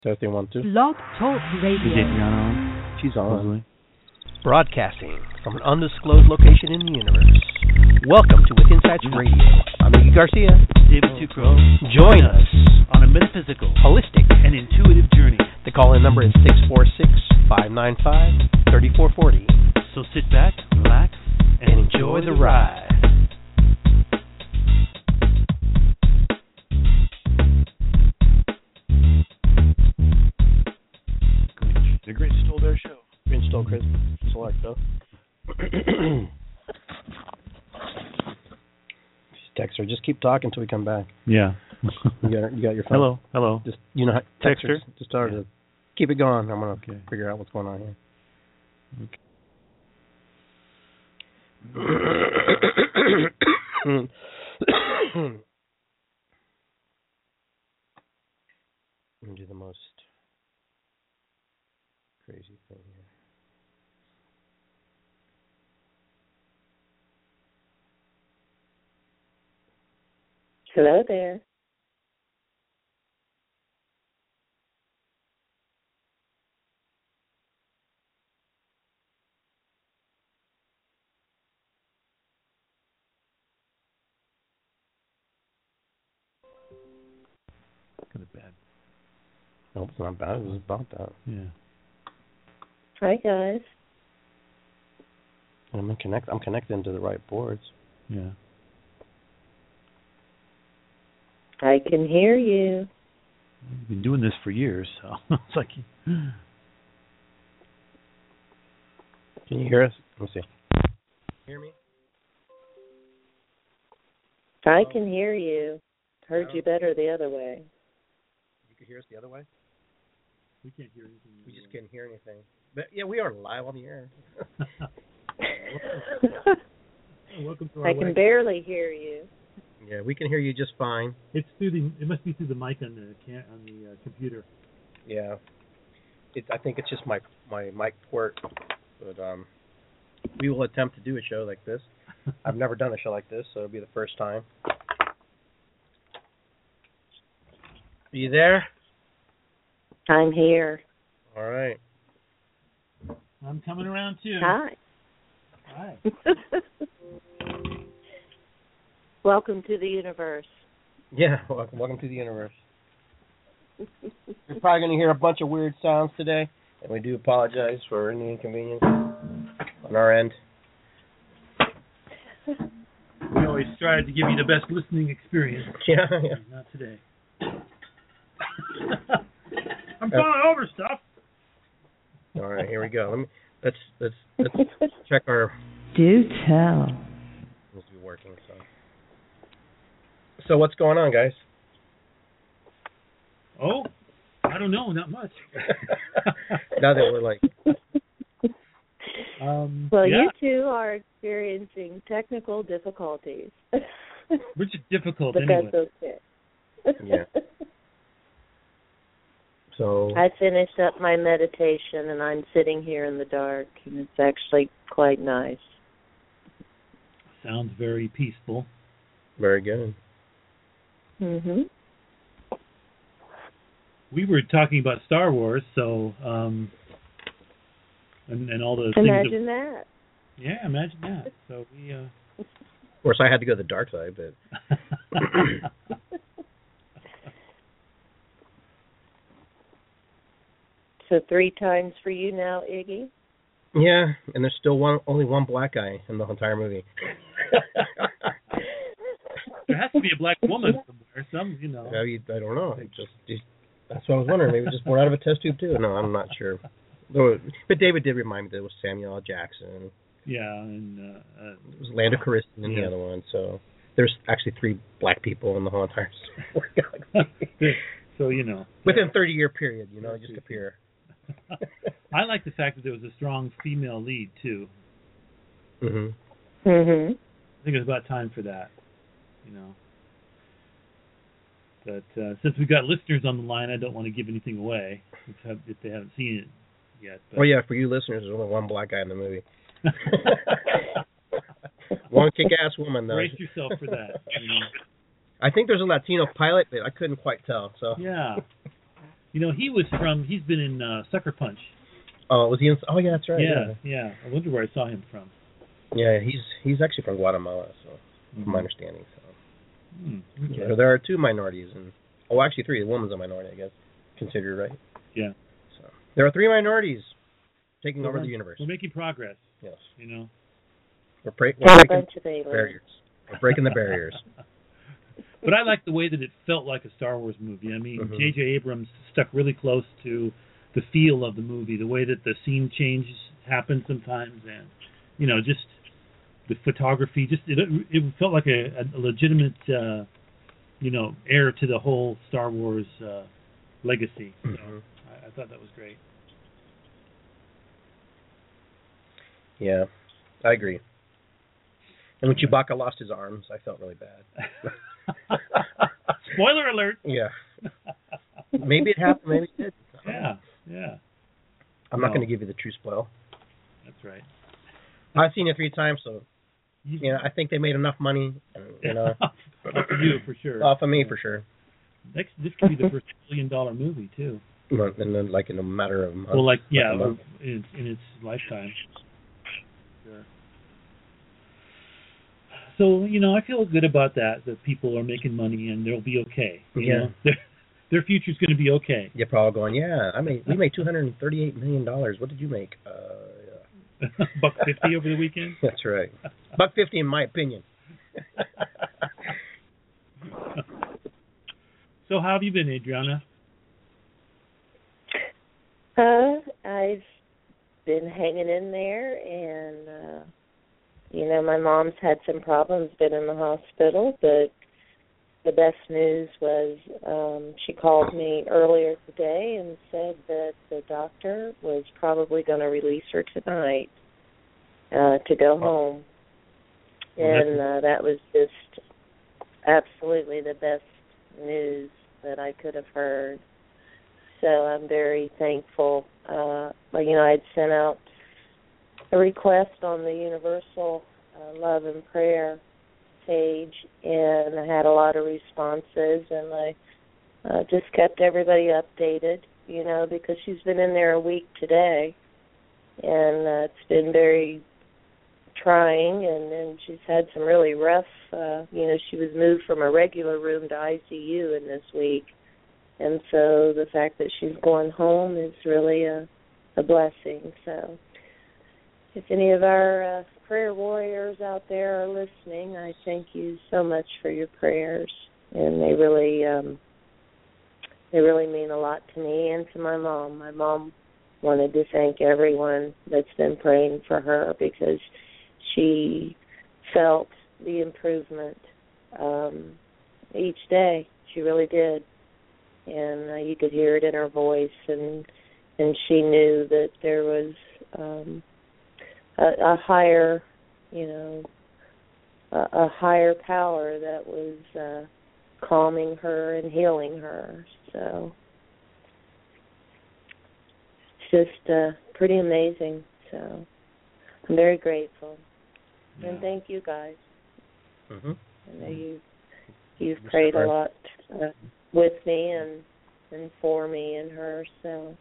Test 1 2. Blog Talk Radio. Is Adriana on? She's on. Supposedly. Broadcasting from an undisclosed location in the universe. Welcome to With Insights Radio. I'm Iggy Garcia. David Tucro. Join us on a metaphysical, holistic, and intuitive journey. The call-in number is 646-595-3440. So sit back, relax, and enjoy the ride. The Grinch stole their show. Grinch stole Chris Select, though. Text her. Just keep talking until we come back. Yeah. You got your phone. Hello. Just Text her. Just start to keep it going. I'm gonna Okay. figure out what's going on here. Let me do the most crazy thing here. Hello there. Kind of bad. Nope, it's not bad. It was about that. Yeah. Hi, guys. I'm connecting to the right boards. Yeah. I can hear you. You've been doing this for years, so it's like. Can you hear us? Let me see. Hear me? I can hear you. Heard you better the other way. You can hear us the other way? We can't hear anything. We just can't hear anything. But yeah, we are live on the air. Welcome to our I can barely hear you. Yeah, we can hear you just fine. It's through the. It must be through the mic on the computer. Yeah. I think it's just my mic port. But we will attempt to do a show like this. I've never done a show like this, so it'll be the first time. Are you there? I'm here. All right. I'm coming around too. Hi. Hi. Welcome to the universe. Yeah, welcome to the universe. You're probably going to hear a bunch of weird sounds today, and we do apologize for any inconvenience on our end. We always strive to give you the best listening experience. Yeah. Not today. I'm falling over stuff. All right, here we go. Let's check our. Do tell. Must be working. So what's going on, guys? Oh, I don't know, not much. Now that we're like. Well, yeah. you two are experiencing technical difficulties. Which is difficult but anyway. that's okay. Yeah. So. I finished up my meditation, and I'm sitting here in the dark, and it's actually quite nice. Sounds very peaceful. Very good. Mhm. We were talking about Star Wars, so and all those Imagine things. that. Yeah, imagine that. So we. Of course, I had to go to the dark side, but. So 3 times for you now, Iggy? Yeah, and there's still only one black guy in the entire movie. There has to be a black woman somewhere. I don't know. That's what I was wondering. Maybe just born out of a test tube too. No, I'm not sure. But David did remind me that it was Samuel L. Jackson. Yeah, and it was Lando Calrissian in the other one. So there's actually 3 black people in the whole entire galaxy. So within a 30-year period, just appear. I like the fact that there was a strong female lead too. Mhm. I think it was about time for that. But since we've got listeners on the line, I don't want to give anything away if they haven't seen it yet. But. Well, yeah, for you listeners, there's only one black guy in the movie. One kick-ass woman, though. Brace yourself for that. I think there's a Latino pilot, but I couldn't quite tell. So yeah. He's been in Sucker Punch. Oh, was he in? Oh, yeah, that's right. Yeah. I wonder where I saw him from. Yeah, he's actually from Guatemala, so from my understanding. So Okay. there are two minorities, and actually three. The woman's a minority, I guess, considered, right? Yeah. So there are three minorities taking over the universe. We're making progress. Yes. We're A breaking bunch of aliens. barriers. We're breaking the barriers. But I like the way that it felt like a Star Wars movie. I mean, J.J. Abrams stuck really close to the feel of the movie, the way that the scene changes happen sometimes, and just the photography. Just it felt like a legitimate, heir to the whole Star Wars legacy. So I thought that was great. Yeah, I agree. And when Chewbacca lost his arms, I felt really bad. Spoiler alert. Yeah. Maybe it happened. Maybe it did. Yeah. I'm not going to give you the true spoil. That's right. I've seen it 3 times, so I think they made enough money. Off of you for sure. Off of me for sure. This could be the first $1 billion movie too. And then, in a matter of months. Well, a month. in its lifetime. Sure. So I feel good about that people are making money and they'll be okay. You know? Their future's going to be okay. You're probably going, we made $238 million. What did you make? $1.50 over the weekend? That's right. $1.50 in my opinion. So how have you been, Adriana? I've been hanging in there, and my mom's had some problems, been in the hospital, but the best news was she called me earlier today and said that the doctor was probably going to release her tonight to go home. And that was just absolutely the best news that I could have heard. So I'm very thankful. I'd sent out a request on the Universal Love and Prayer page, and I had a lot of responses, and I just kept everybody updated, because she's been in there a week today, and it's been very trying, and she's had some really rough, she was moved from a regular room to ICU in this week, and so the fact that she's going home is really a blessing. So if any of our prayer warriors out there are listening, I thank you so much for your prayers, and they really mean a lot to me and to my mom. My mom wanted to thank everyone that's been praying for her because she felt the improvement each day. She really did, and you could hear it in her voice, and she knew that there was a higher, a higher power that was calming her and healing her. So it's just pretty amazing. So I'm very grateful. Yeah. And thank you guys. Mm-hmm. I know you've prayed a lot with me and for me and her. So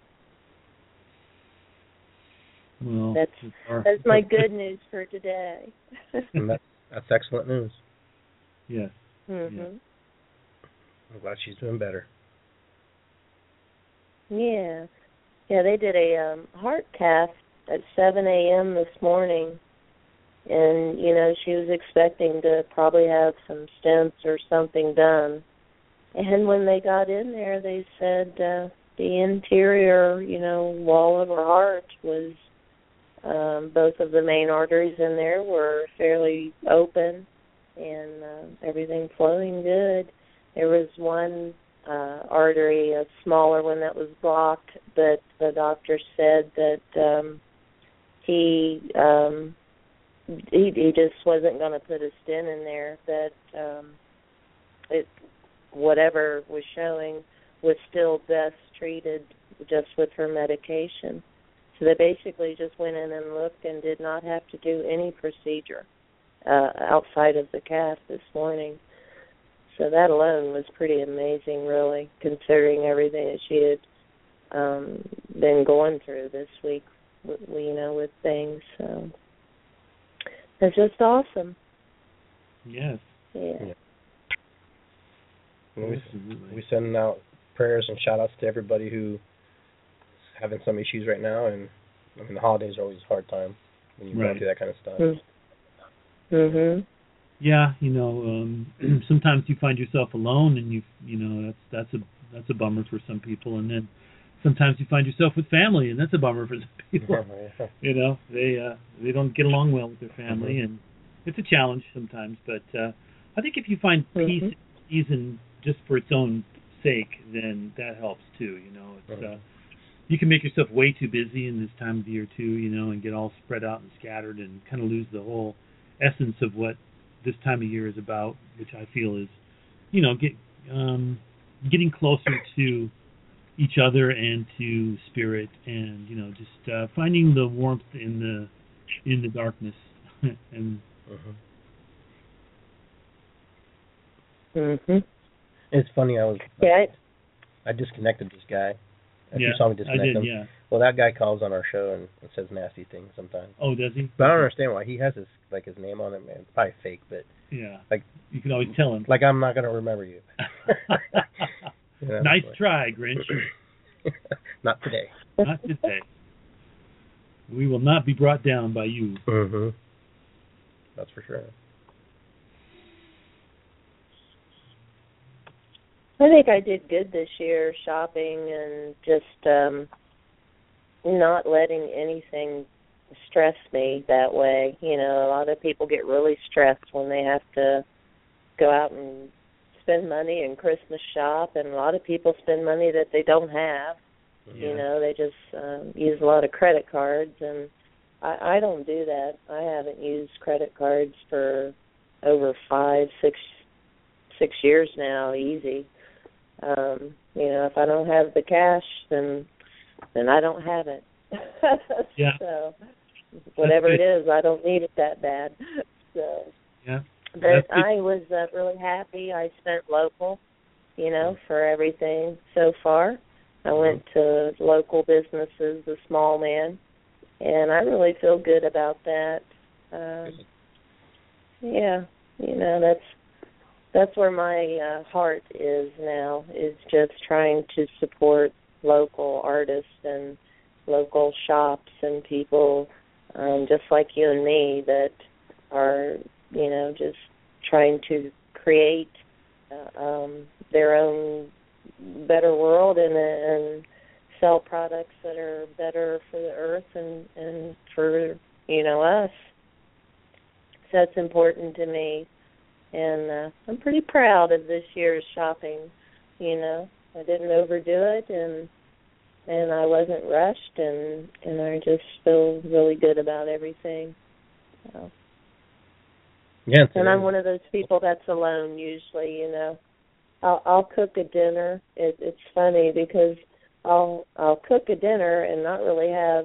well, that's my good news for today. And that's excellent news. Yes. Mm-hmm. Yeah. I'm glad she's doing better. Yeah. Yeah, they did a heart cath at 7 a.m. this morning. And, she was expecting to probably have some stents or something done. And when they got in there, they said the interior, wall of her heart was, both of the main arteries in there were fairly open and everything flowing good. There was one artery, a smaller one that was blocked, but the doctor said that he just wasn't going to put a stent in there, that whatever was showing was still best treated just with her medication. So they basically just went in and looked and did not have to do any procedure outside of the cath this morning. So that alone was pretty amazing, really, considering everything that she had been going through this week, with things. So it's just awesome. Yes. Yeah. We send out prayers and shout-outs to everybody who is having some issues right now, and I mean the holidays are always a hard time when you go through that kind of stuff. Mhm. Yeah, sometimes you find yourself alone, and that's a bummer for some people, and then sometimes you find yourself with family, and that's a bummer for some people. Yeah. They don't get along well with their family, and it's a challenge sometimes. But I think if you find peace and just for its own sake, then that helps too. It's you can make yourself way too busy in this time of the year too, and get all spread out and scattered and kind of lose the whole essence of what this time of year is about, which I feel is, getting closer to each other and to spirit, and just finding the warmth in the darkness. And It's funny. I disconnected this guy. You saw me disconnect him. Yeah. Well, that guy calls on our show and says nasty things sometimes. Oh, does he? But I don't understand why. He has his name on it, man. It's probably fake, but you can always tell him. Like, I'm not gonna remember you. Nice try, Grinch. Not today. Not today. We will not be brought down by you. That's for sure. I think I did good this year shopping and just not letting anything stress me that way. A lot of people get really stressed when they have to go out and spend money and Christmas shop, and a lot of people spend money that they don't have. They just use a lot of credit cards, and I don't do that. I haven't used credit cards for over 5-6 years now, easy. If I don't have the cash, then I don't have it. So whatever it is, I don't need it that bad. So but I was really happy. I spent local, for everything so far. I went to local businesses, the small man, and I really feel good about that. That's where my heart is now, is just trying to support local artists and local shops and people just like you and me that are, just trying to create their own better world and sell products that are better for the earth and for, us. So that's important to me. And I'm pretty proud of this year's shopping. I didn't overdo it, and I wasn't rushed, and I just feel really good about everything. So. Yeah. And I'm one of those people that's alone usually. I'll cook a dinner. It's funny because I'll cook a dinner and not really have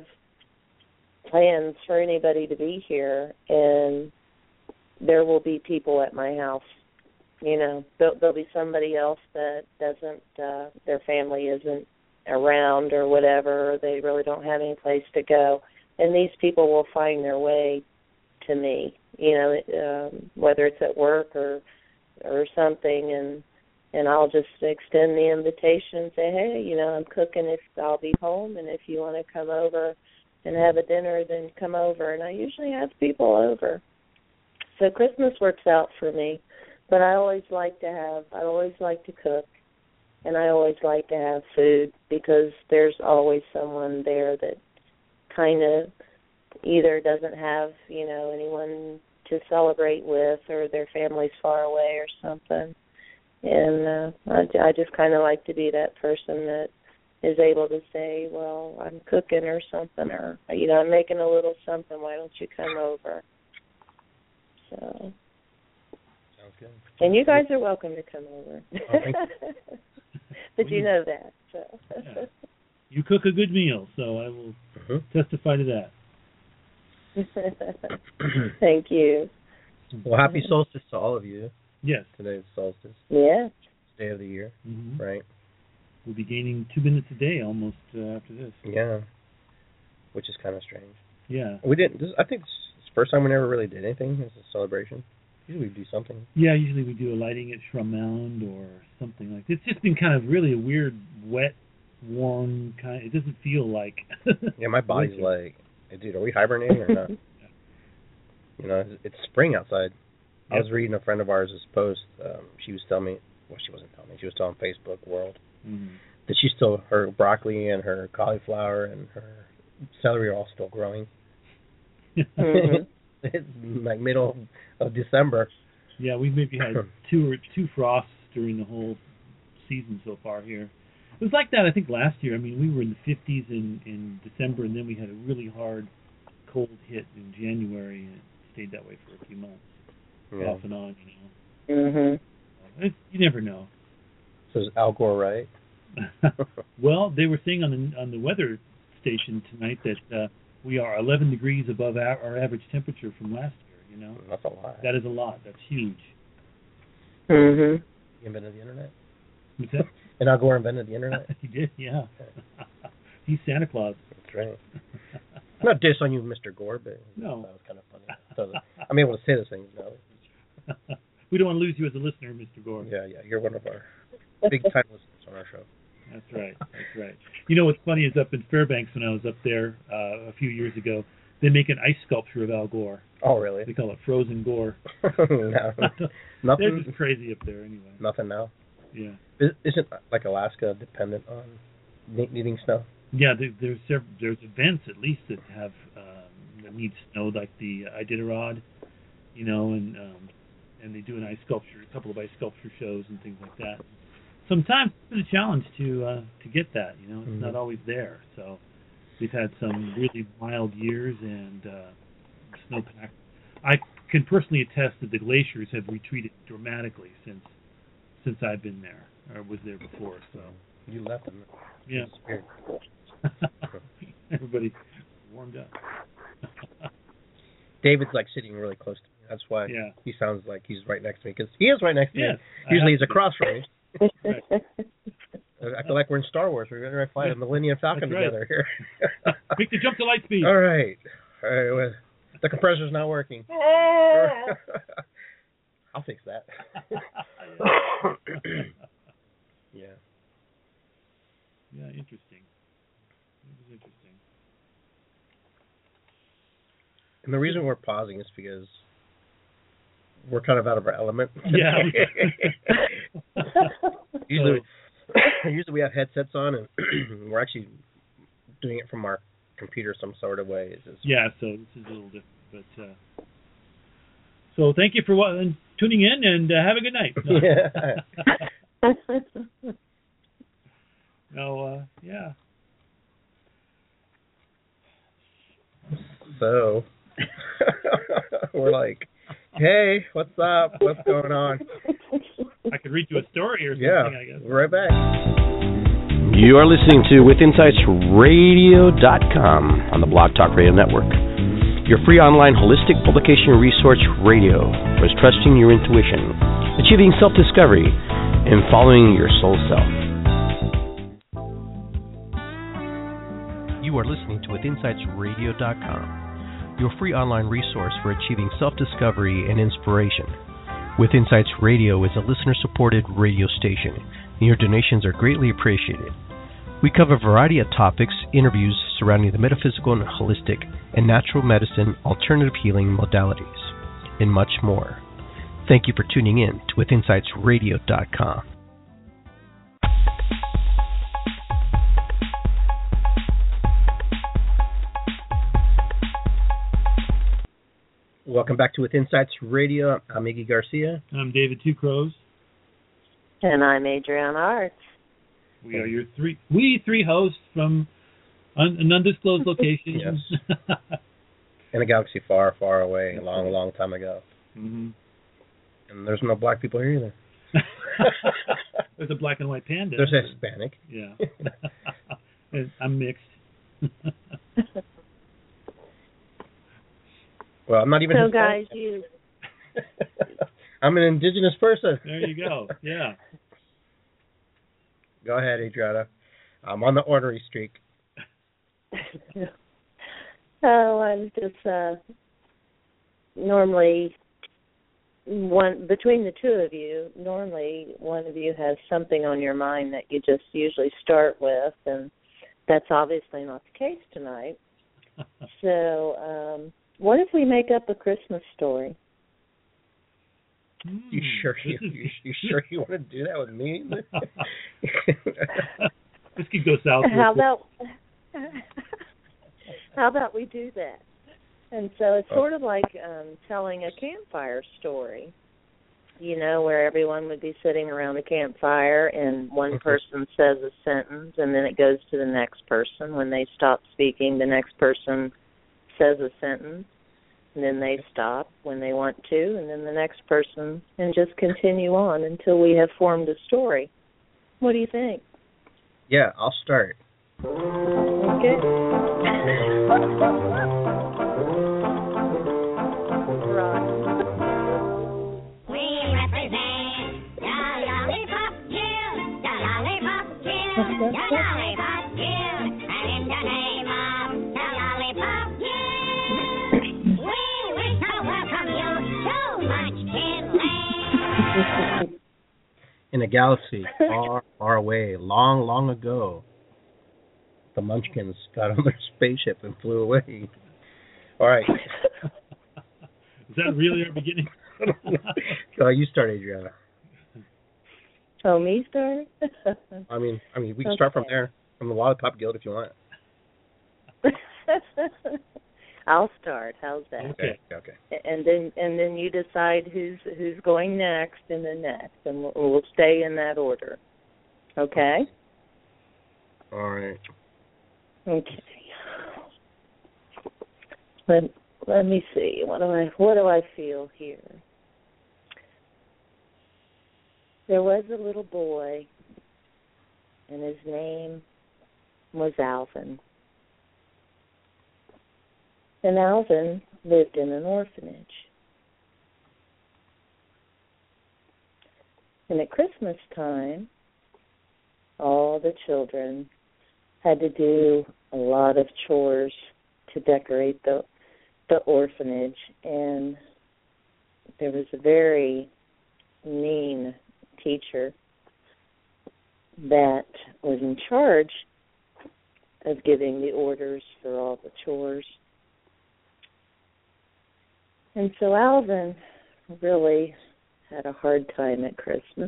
plans for anybody to be here, and there will be people at my house. There'll be somebody else that doesn't, their family isn't around or whatever, or they really don't have any place to go. And these people will find their way to me, whether it's at work or something, and I'll just extend the invitation and say, hey, I'm cooking, if I'll be home, and if you want to come over and have a dinner, then come over. And I usually have people over. So Christmas works out for me, but I always like to cook, and I always like to have food because there's always someone there that kind of either doesn't have, anyone to celebrate with, or their family's far away or something. And I just kind of like to be that person that is able to say, well, I'm cooking or something, or, I'm making a little something, why don't you come over? So. Sounds good. And you guys are welcome to come over. Thank you. Did you know that? So. Yeah. You cook a good meal, so I will testify to that. Thank you. Well, happy solstice to all of you. Yes. Today's solstice. Yeah. Day of the year, right? we'll be gaining 2 minutes a day almost after this. Yeah, which is kind of strange. Yeah. We didn't. I think it's the first time we never really did anything as a celebration. Usually we do something. Yeah, usually we do a lighting at Shrum Mound or something like that. It's just been kind of really a weird, wet, warm kind. It doesn't feel like. Yeah, my body's like, hey, dude, are we hibernating or not? You know, it's spring outside. Yep. I was reading a friend of ours' post. She was telling me, well, she wasn't telling me. She was telling Facebook World that she's still, her broccoli and her cauliflower and her celery are all still growing. It's like middle of December. Yeah, we maybe had two frosts during the whole season so far here. It was like that, I think, last year. I mean, we were in the 50s in December, and then we had a really hard cold hit in January, and it stayed that way for a few months, off and on, you know. You never know. So is Al Gore right? Well, they were saying on the weather station tonight that we are 11 degrees above our average temperature from last year, you know. That's a lot. That is a lot. That's huge. You invented the internet? What's that? And Al Gore invented the internet? He did, yeah. He's Santa Claus. That's right. I'm not diss on you, Mr. Gore, but no. That was kind of funny. So I'm able to say those things now. We don't want to lose you as a listener, Mr. Gore. Yeah, you're one of our big-time listeners on our show. That's right. You know what's funny is up in Fairbanks when I was up there a few years ago, they make an ice sculpture of Al Gore. Oh, really? They call it Frozen Gore. No. Nothing. They're just crazy up there anyway. Nothing now? Yeah. Isn't like Alaska dependent on needing snow? Yeah, there's events at least that have that need snow, like the Iditarod, you know, and they do a couple of ice sculpture shows and things like that. Sometimes it's been a challenge to get that, you know. It's not always there. So we've had some really mild years and snowpack. I can personally attest that the glaciers have retreated dramatically since I've been there or was there before. So you left them. Yeah. Everybody warmed up. David's like sitting really close to me. That's why he sounds like he's right next to me, because he is right next to me. Usually he's across from me. Right. I feel like we're in Star Wars. We're going to fly the Millennium Falcon together here. Make the jump to light speed. All right. Well, the compressor's not working. I'll fix that. Yeah. Yeah, interesting. It was interesting. And the reason we're pausing is because we're kind of out of our element. Yeah. Usually we have headsets on, and we're actually doing it from our computer some sort of way. Yeah, so this is a little different. But so thank you for tuning in, and have a good night. Yeah. So we're like, hey, what's up? What's going on? I could read you a story or something, I guess. We're right back. You are listening to WithinsightsRadio.com on the Blog Talk Radio Network. Your free online holistic publication resource radio for trusting your intuition, achieving self-discovery, and following your soul self. You are listening to WithinsightsRadio.com, your free online resource for achieving self-discovery and inspiration. With Insights Radio is a listener-supported radio station, and your donations are greatly appreciated. We cover a variety of topics, interviews surrounding the metaphysical and holistic and natural medicine, alternative healing modalities, and much more. Thank you for tuning in to WithinsightsRadio.com. Welcome back to With Insights Radio. I'm Iggy Garcia. I'm David Two Crows. And I'm Adriana Arts. We are we three hosts from an undisclosed location. Yes. In a galaxy far, far away, a long, long time ago. Mm-hmm. And there's no black people here either. There's a black and white panda. There's a Hispanic. Yeah. I'm mixed. Well, I'm not even Hispanic. So, guys, I'm an indigenous person. There you go. Yeah. Go ahead, Adriana. I'm on the ornery streak. Oh, I'm just normally between the two of you, normally one of you has something on your mind that you just usually start with, and that's obviously not the case tonight. So, what if we make up a Christmas story? You sure you want to do that with me? This could go south. How about we do that? And so it's sort of like telling a campfire story, where everyone would be sitting around a campfire and one person says a sentence and then it goes to the next person. When they stop speaking, the next person says a sentence and then they stop when they want to, and then the next person, and just continue on until we have formed a story. What do you think? Yeah, I'll start. Okay. The Lollipop Guild, and in the name of the Lollipop Guild, we wish to welcome you to Munchkin Land. In a galaxy far, far away, long, long ago, the Munchkins got on their spaceship and flew away. All right. Is that really our beginning? You start, Adriana. Oh, me start? I mean, we can start from there, from the Lollipop Guild if you want. I'll start. How's that? Okay. And then you decide who's going next, and then next, and we'll stay in that order. Okay. All right. Okay. Let me see. What do I feel here? There was a little boy, and his name was Alvin. And Alvin lived in an orphanage. And at Christmas time, all the children had to do a lot of chores to decorate the orphanage. And there was a very mean teacher that was in charge of giving the orders for all the chores. And so Alvin really had a hard time at Christmas.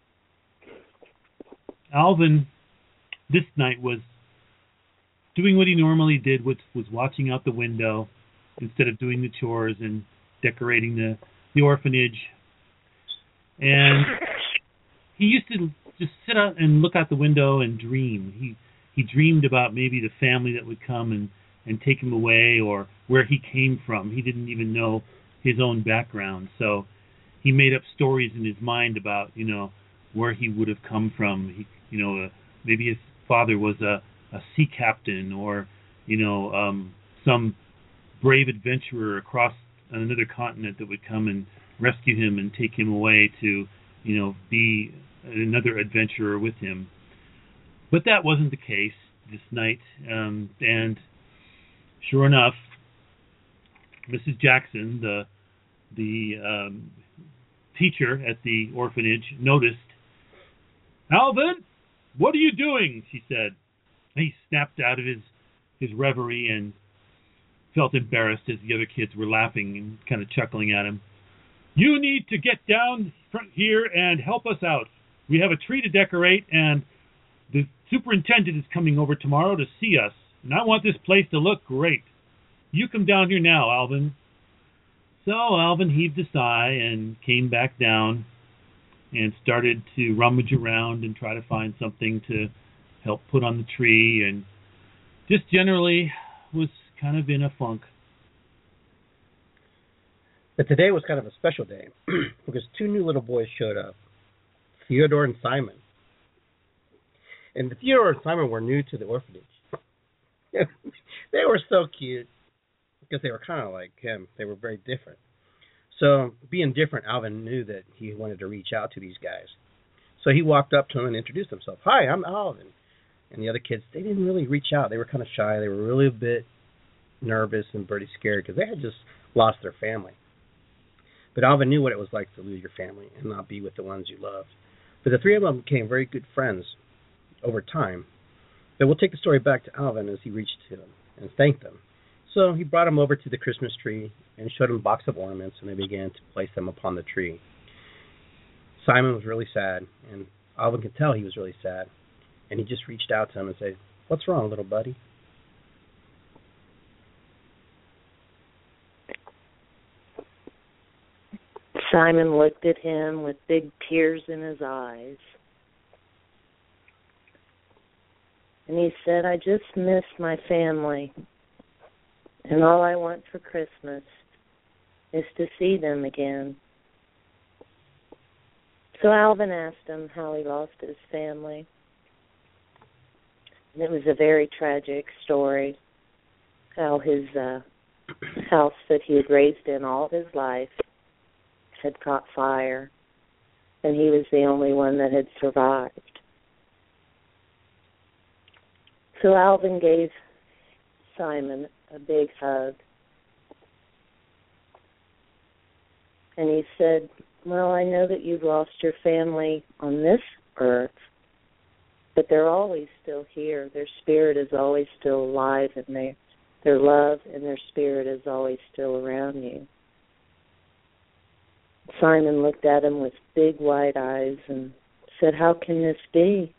Alvin, this night, was doing what he normally did, which was watching out the window instead of doing the chores and decorating the orphanage. And he used to just sit out and look out the window and dream. He dreamed about maybe the family that would come and take him away, or where he came from. He didn't even know his own background. So he made up stories in his mind about, where he would have come from. Maybe his father was a sea captain, or, some brave adventurer across another continent that would come and rescue him and take him away to, be another adventurer with him. But that wasn't the case this night. And sure enough, Mrs. Jackson, the teacher at the orphanage, noticed. "Alvin, what are you doing?" she said. He snapped out of his reverie and felt embarrassed as the other kids were laughing and kind of chuckling at him. "You need to get down front here and help us out. We have a tree to decorate, and the superintendent is coming over tomorrow to see us, and I want this place to look great. You come down here now, Alvin." So Alvin heaved a sigh and came back down and started to rummage around and try to find something to help put on the tree, and just generally was kind of in a funk. But today was kind of a special day because two new little boys showed up, Theodore and Simon. And Theodore and Simon were new to the orphanage. They were so cute because they were kind of like him. They were very different. So being different, Alvin knew that he wanted to reach out to these guys. So he walked up to him and introduced himself. Hi, I'm Alvin. And the other kids, they didn't really reach out. They were kind of shy. They were really a bit nervous and pretty scared because they had just lost their family. But Alvin knew what it was like to lose your family and not be with the ones you loved. But the three of them became very good friends over time. But we'll take the story back to Alvin as he reached to them and thanked them. So he brought them over to the Christmas tree and showed them a box of ornaments, and they began to place them upon the tree. Simon was really sad, and Alvin could tell he was really sad. And he just reached out to him and said, "What's wrong, little buddy?" Simon looked at him with big tears in his eyes. And he said, "I just miss my family. And all I want for Christmas is to see them again." So Alvin asked him how he lost his family. And it was a very tragic story, how his house that he had raised in all his life had caught fire, and he was the only one that had survived. So Alvin gave Simon a big hug, and he said, "Well, I know that you've lost your family on this earth, but they're always still here. Their spirit is always still alive, and their love and their spirit is always still around you." Simon looked at him with big wide eyes and said, "How can this be?"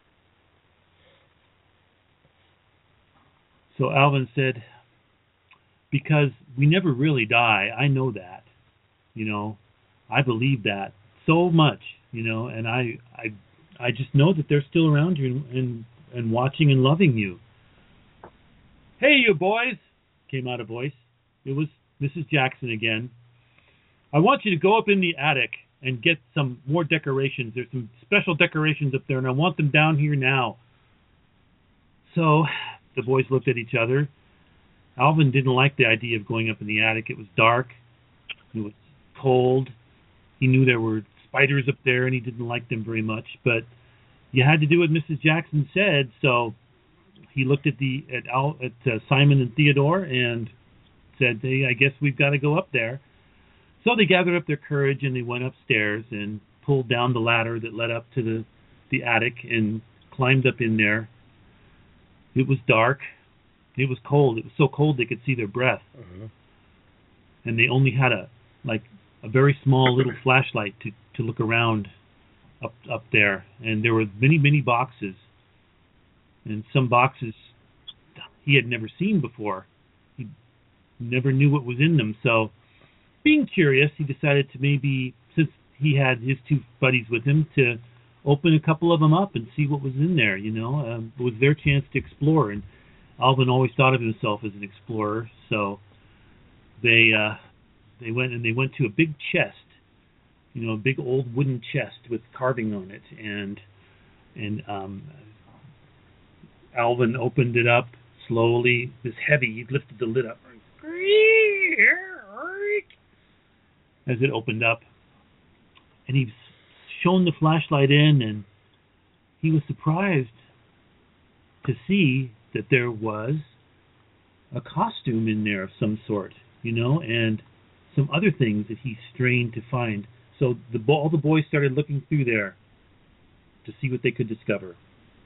So Alvin said, "Because we never really die. I know that. I believe that so much, and I just know that they're still around you and watching and loving you." "Hey, you boys," came out a voice. It was Mrs. Jackson again. "I want you to go up in the attic and get some more decorations. There's some special decorations up there, and I want them down here now." So the boys looked at each other. Alvin didn't like the idea of going up in the attic. It was dark. It was cold. He knew there were spiders up there, and he didn't like them very much. But you had to do what Mrs. Jackson said, so he looked at Simon and Theodore and said, "Hey, I guess we've got to go up there." So they gathered up their courage and they went upstairs and pulled down the ladder that led up to the attic and climbed up in there. It was dark. It was cold. It was so cold they could see their breath. Mm-hmm. And they only had a very small little flashlight to look around up there. And there were many, many boxes. And some boxes he had never seen before. He never knew what was in them. So being curious, he decided to maybe, since he had his two buddies with him, to open a couple of them up and see what was in there. It was their chance to explore. And Alvin always thought of himself as an explorer. So they went to a big chest, a big old wooden chest with carving on it, and Alvin opened it up slowly. It was heavy. He lifted the lid up as it opened up, and he shone the flashlight in, and he was surprised to see that there was a costume in there of some sort, and some other things that he strained to find. So all the boys started looking through there to see what they could discover.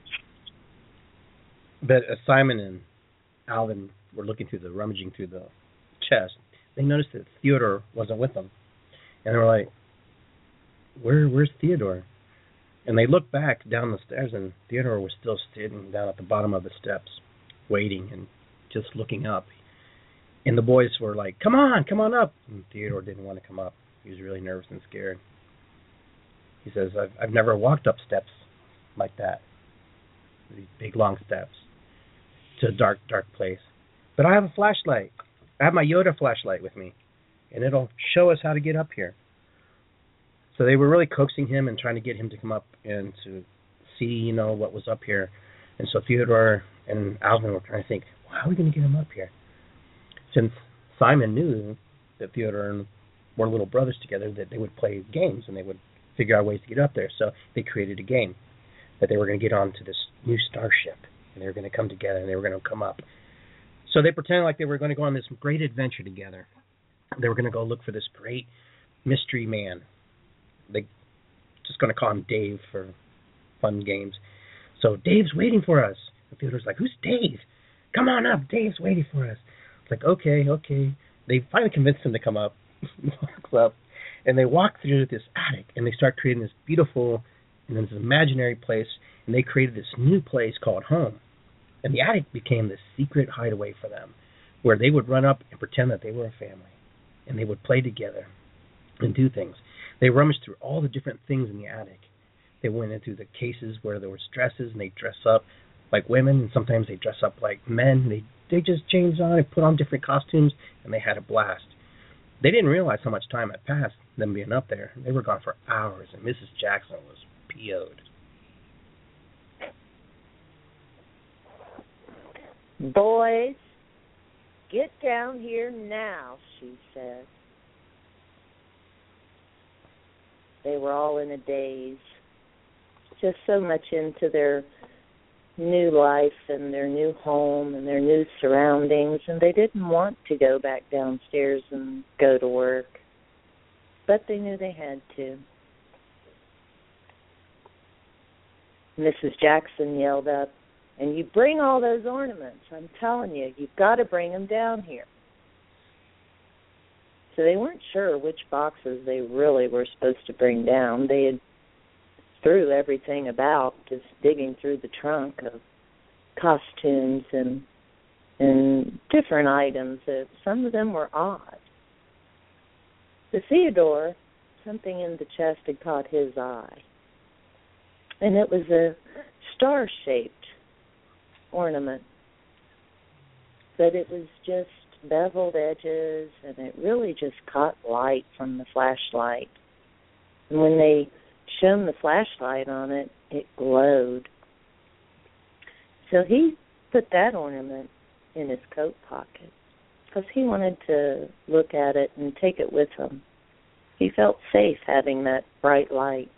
But as Simon and Alvin were rummaging through the chest, they noticed that Theodore wasn't with them. And they were like, where's Theodore? And they looked back down the stairs, and Theodore was still sitting down at the bottom of the steps, waiting and just looking up. And the boys were like, come on up. And Theodore didn't want to come up. He was really nervous and scared. He says, I've never walked up steps like that, these big, long steps, to a dark, dark place. But I have a flashlight. I have my Yoda flashlight with me, and it'll show us how to get up here. So they were really coaxing him and trying to get him to come up and to see, what was up here. And so Theodore and Alvin were trying to think, how are we going to get him up here? Since Simon knew that Theodore and were little brothers together, that they would play games and they would figure out ways to get up there. So they created a game that they were going to get onto this new starship, and they were going to come together, and they were going to come up. So they pretended like they were going to go on this great adventure together. They were going to go look for this great mystery man. They just going to call him Dave for fun games. So Dave's waiting for us. And Theodore's like, who's Dave? Come on up, Dave's waiting for us. It's like, okay. They finally convinced him to come up. He walks up, and they walk through this attic, and they start creating this beautiful, and then this imaginary place, and they created this new place called home. And the attic became this secret hideaway for them, where they would run up and pretend that they were a family, and they would play together and do things. They rummaged through all the different things in the attic. They went into the cases where there was dresses, and they dress up like women, and sometimes they dress up like men. They just changed on and put on different costumes, and they had a blast. They didn't realize how much time had passed, them being up there. They were gone for hours, and Mrs. Jackson was PO'd. Boys, get down here now, she said. They were all in a daze, just so much into their new life and their new home and their new surroundings, and they didn't want to go back downstairs and go to work, but they knew they had to. Mrs. Jackson yelled up, and you bring all those ornaments. I'm telling you, you've got to bring them down here. So they weren't sure which boxes they really were supposed to bring down. They had threw everything about, just digging through the trunk of costumes and different items. Some of them were odd. To Theodore, something in the chest had caught his eye, and it was a star-shaped ornament, but it was just beveled edges, and it really just caught light from the flashlight. And when they shone the flashlight on it, it glowed. So he put that ornament in his coat pocket because he wanted to look at it and take it with him. He felt safe having that bright light.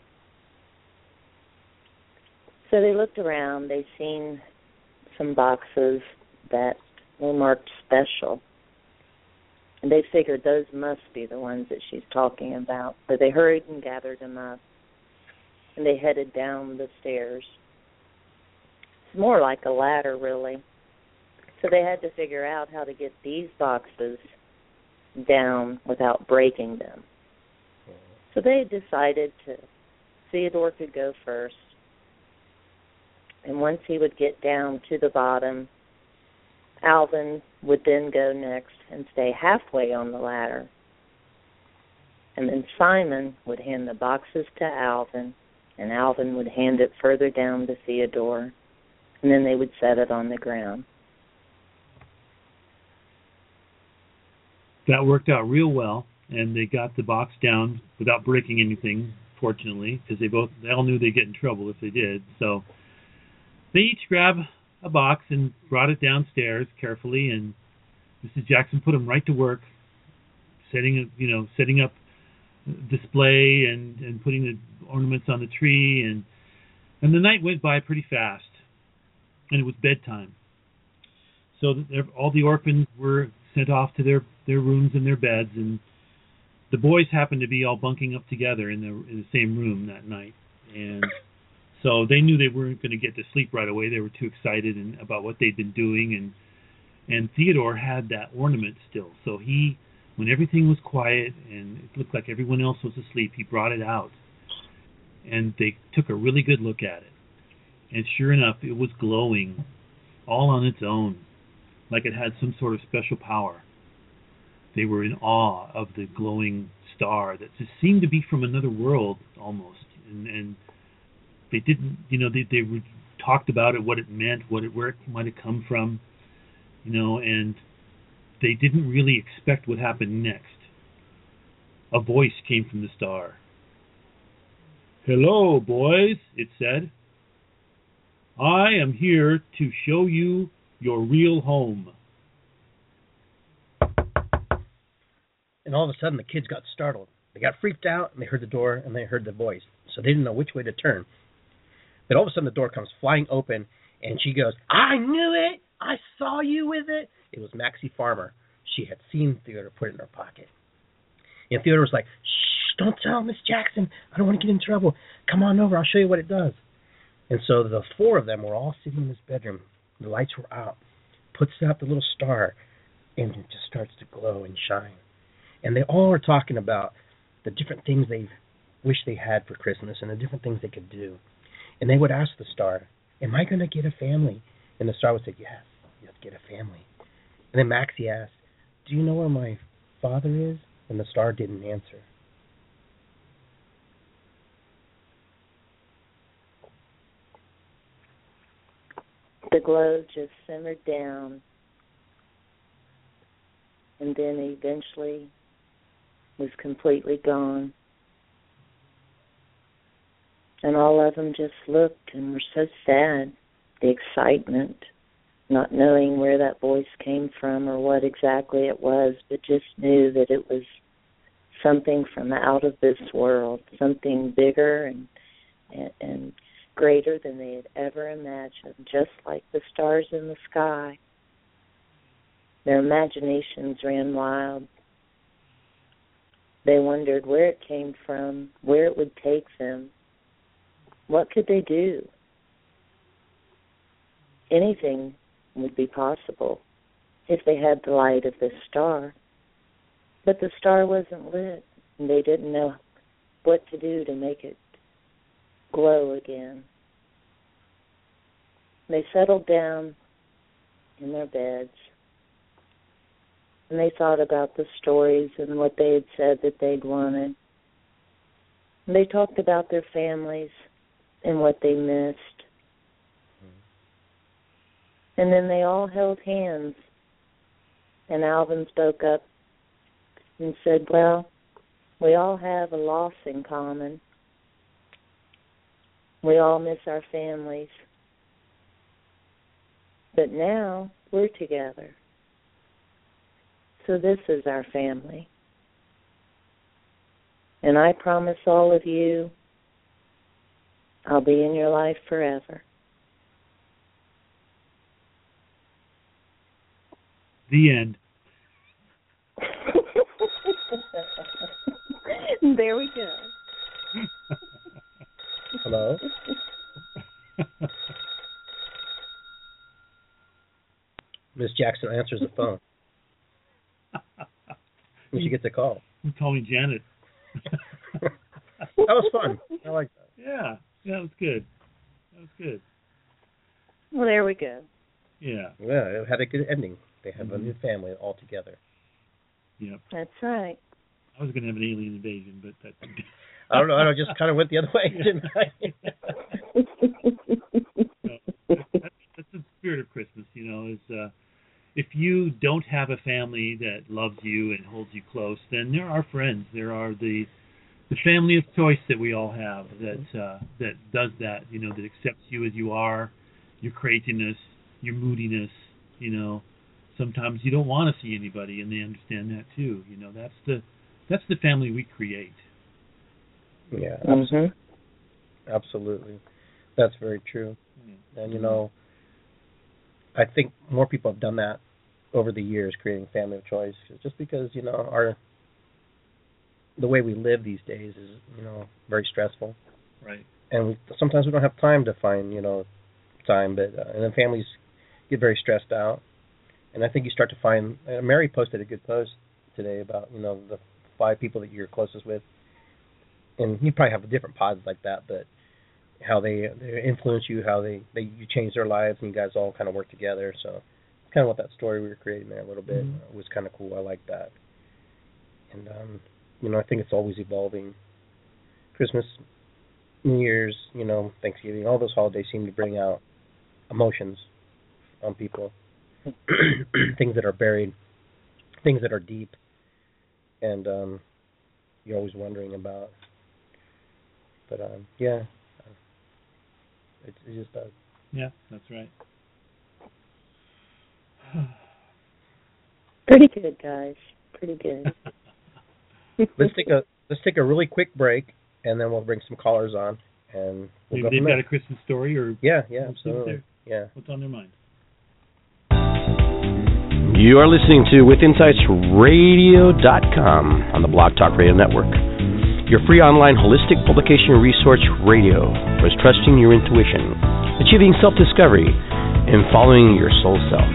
So they looked around. They seen some boxes that were marked special. And they figured those must be the ones that she's talking about. So they hurried and gathered them up, and they headed down the stairs. It's more like a ladder, really. So they had to figure out how to get these boxes down without breaking them. So they decided Theodore could go first. And once he would get down to the bottom, Alvin would then go next and stay halfway on the ladder. And then Simon would hand the boxes to Alvin, and Alvin would hand it further down to Theodore, and then they would set it on the ground. That worked out real well, and they got the box down without breaking anything, fortunately, because they all knew they'd get in trouble if they did. So they each grabbed a box and brought it downstairs carefully, and Mrs. Jackson put them right to work, setting up display and putting the ornaments on the tree, and the night went by pretty fast, and it was bedtime. So all the orphans were sent off to their rooms and their beds, and the boys happened to be all bunking up together in the same room that night, and so they knew they weren't going to get to sleep right away. They were too excited about what they'd been doing, and Theodore had that ornament still. So when everything was quiet and it looked like everyone else was asleep, he brought it out, and they took a really good look at it. And sure enough, it was glowing all on its own, like it had some sort of special power. They were in awe of the glowing star that just seemed to be from another world almost, and they didn't, they talked about it, what it meant, where it might have come from, and they didn't really expect what happened next. A voice came from the star. "Hello, boys," it said. "I am here to show you your real home." And all of a sudden, the kids got startled. They got freaked out, and they heard the door, and they heard the voice. So they didn't know which way to turn. But all of a sudden, the door comes flying open, and she goes, "I knew it! I saw you with it!" It was Maxie Farmer. She had seen Theodore put it in her pocket. And Theodore was like, "Shh, don't tell Miss Jackson. I don't want to get in trouble. Come on over. I'll show you what it does." And so the four of them were all sitting in this bedroom. The lights were out. Puts out the little star, and it just starts to glow and shine. And they all are talking about the different things they wish they had for Christmas and the different things they could do. And they would ask the star, "Am I going to get a family?" And the star would say, "Yes, you'll get a family." And then Maxie asked, "Do you know where my father is?" And the star didn't answer. The glow just simmered down, and then eventually was completely gone. And all of them just looked and were so sad. The excitement, not knowing where that voice came from or what exactly it was, but just knew that it was something from out of this world, something bigger and greater than they had ever imagined, just like the stars in the sky. Their imaginations ran wild. They wondered where it came from, where it would take them. What could they do? Anything would be possible if they had the light of this star. But the star wasn't lit, and they didn't know what to do to make it glow again. They settled down in their beds, and they thought about the stories and what they had said that they'd wanted. And they talked about their families and what they missed. And then they all held hands, and Alvin spoke up and said, "Well, we all have a loss in common. We all miss our families. But now we're together. So this is our family. And I promise all of you, I'll be in your life forever." The end. There we go. Hello? Miss Jackson answers the phone when she gets a call. You call me Janet. That was fun. I like that. Yeah, that was good. Well, there we go. Yeah. Yeah, it had a good ending. They have a new family all together. Yep. That's right. I was going to have an alien invasion, but that. I don't know. I just kind of went the other way, didn't I? That's the spirit of Christmas, you know. Is if you don't have a family that loves you and holds you close, then there are friends. There are the family of choice that we all have that does that, you know, that accepts you as you are, your craziness, your moodiness, you know. Sometimes you don't want to see anybody, and they understand that too. You know, that's the family we create. Yeah, Mm-hmm. Absolutely. That's very true. And, you know, I think more people have done that over the years, creating family of choice, just because, you know, the way we live these days is, you know, very stressful. Right. And sometimes we don't have time to find, you know, time, but and then families get very stressed out. And I think you start to find, Mary posted a good post today about, you know, the 5 people that you're closest with. And you probably have different pods like that, but how they influence you, how you change their lives, and you guys all kind of work together. So kind of what that story we were creating there a little bit was kind of cool. I like that. And, you know, I think it's always evolving. Christmas, New Year's, you know, Thanksgiving, all those holidays seem to bring out emotions on people. Things that are buried, things that are deep, and you're always wondering about. But yeah, it just does. Yeah, that's right. Pretty good, guys. Pretty good. Let's take let's take a really quick break, and then we'll bring some callers on, and we'll Maybe go they've from got there. a Christmas story or Yeah, something absolutely. there. Yeah. What's on their mind? You are listening to WithinsightsRadio.com on the Blog Talk Radio Network. Your free online holistic publication resource radio for trusting your intuition, achieving self-discovery, and following your soul self.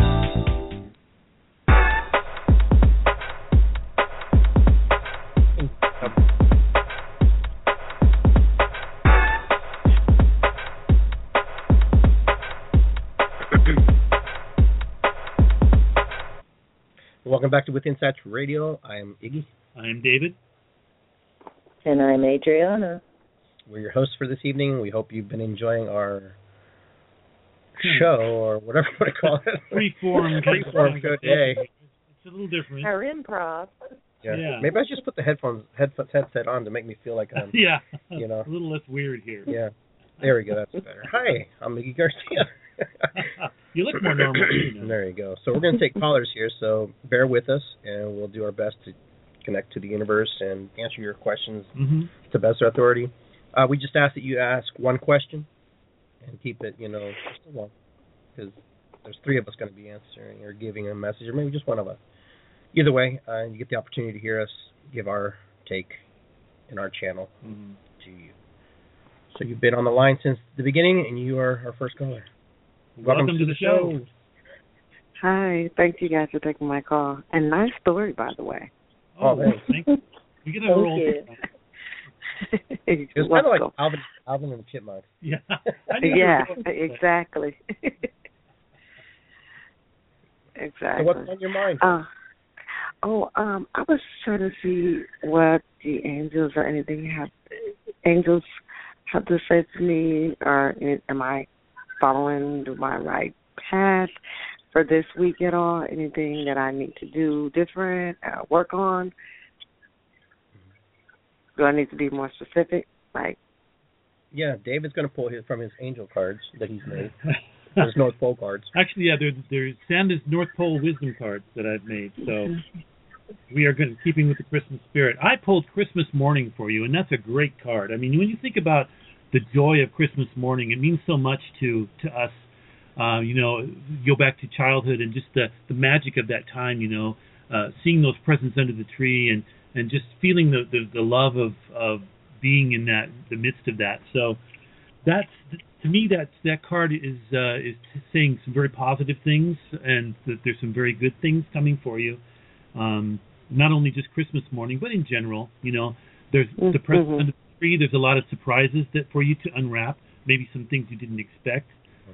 Welcome back to Within Sights Radio. I am Iggy. I'm David. And I'm Adriana. We're your hosts for this evening. We hope you've been enjoying our show, or whatever you want to call it. Freeform show today. It's a little different. Our improv. Yeah. Maybe I just put the headset on to make me feel like I'm, Yeah. you know. A little less weird here. Yeah. There we go. That's better. Hi, I'm Iggy Garcia. You look more normal. There you go. So we're going to take callers here, so bear with us, and we'll do our best to connect to the universe and answer your questions to the best of our authority. We just ask that you ask one question and keep it, just one, because there's three of us going to be answering or giving a message, or maybe just one of us. Either way, you get the opportunity to hear us give our take in our channel to you. So you've been on the line since the beginning, and you are our first caller. Welcome to the show. Hi, thank you guys for taking my call. And nice story, by the way. Oh, thank you. You get a roll. It was kind of like Alvin and the Chipmunks. Yeah. Yeah, exactly. Exactly. So what's on your mind? I was trying to see what the angels or anything have to say to me, or am I following my right path for this week at all? Anything that I need to do different, work on? Do I need to be more specific? Yeah, David's going to pull from his angel cards that he's made. There's North Pole cards. Actually, yeah, there's Santa's North Pole wisdom cards that I've made. So we are good, keeping with the Christmas spirit. I pulled Christmas Morning for you, and that's a great card. I mean, when you think about the joy of Christmas morning, it means so much to us. Go back to childhood and just the magic of that time. Seeing those presents under the tree and just feeling the love of being in the midst of that. So that's, to me, that card is saying some very positive things, and that there's some very good things coming for you. Not only just Christmas morning, but in general. There's the presents under the tree. There's a lot of surprises for you to unwrap. Maybe some things you didn't expect,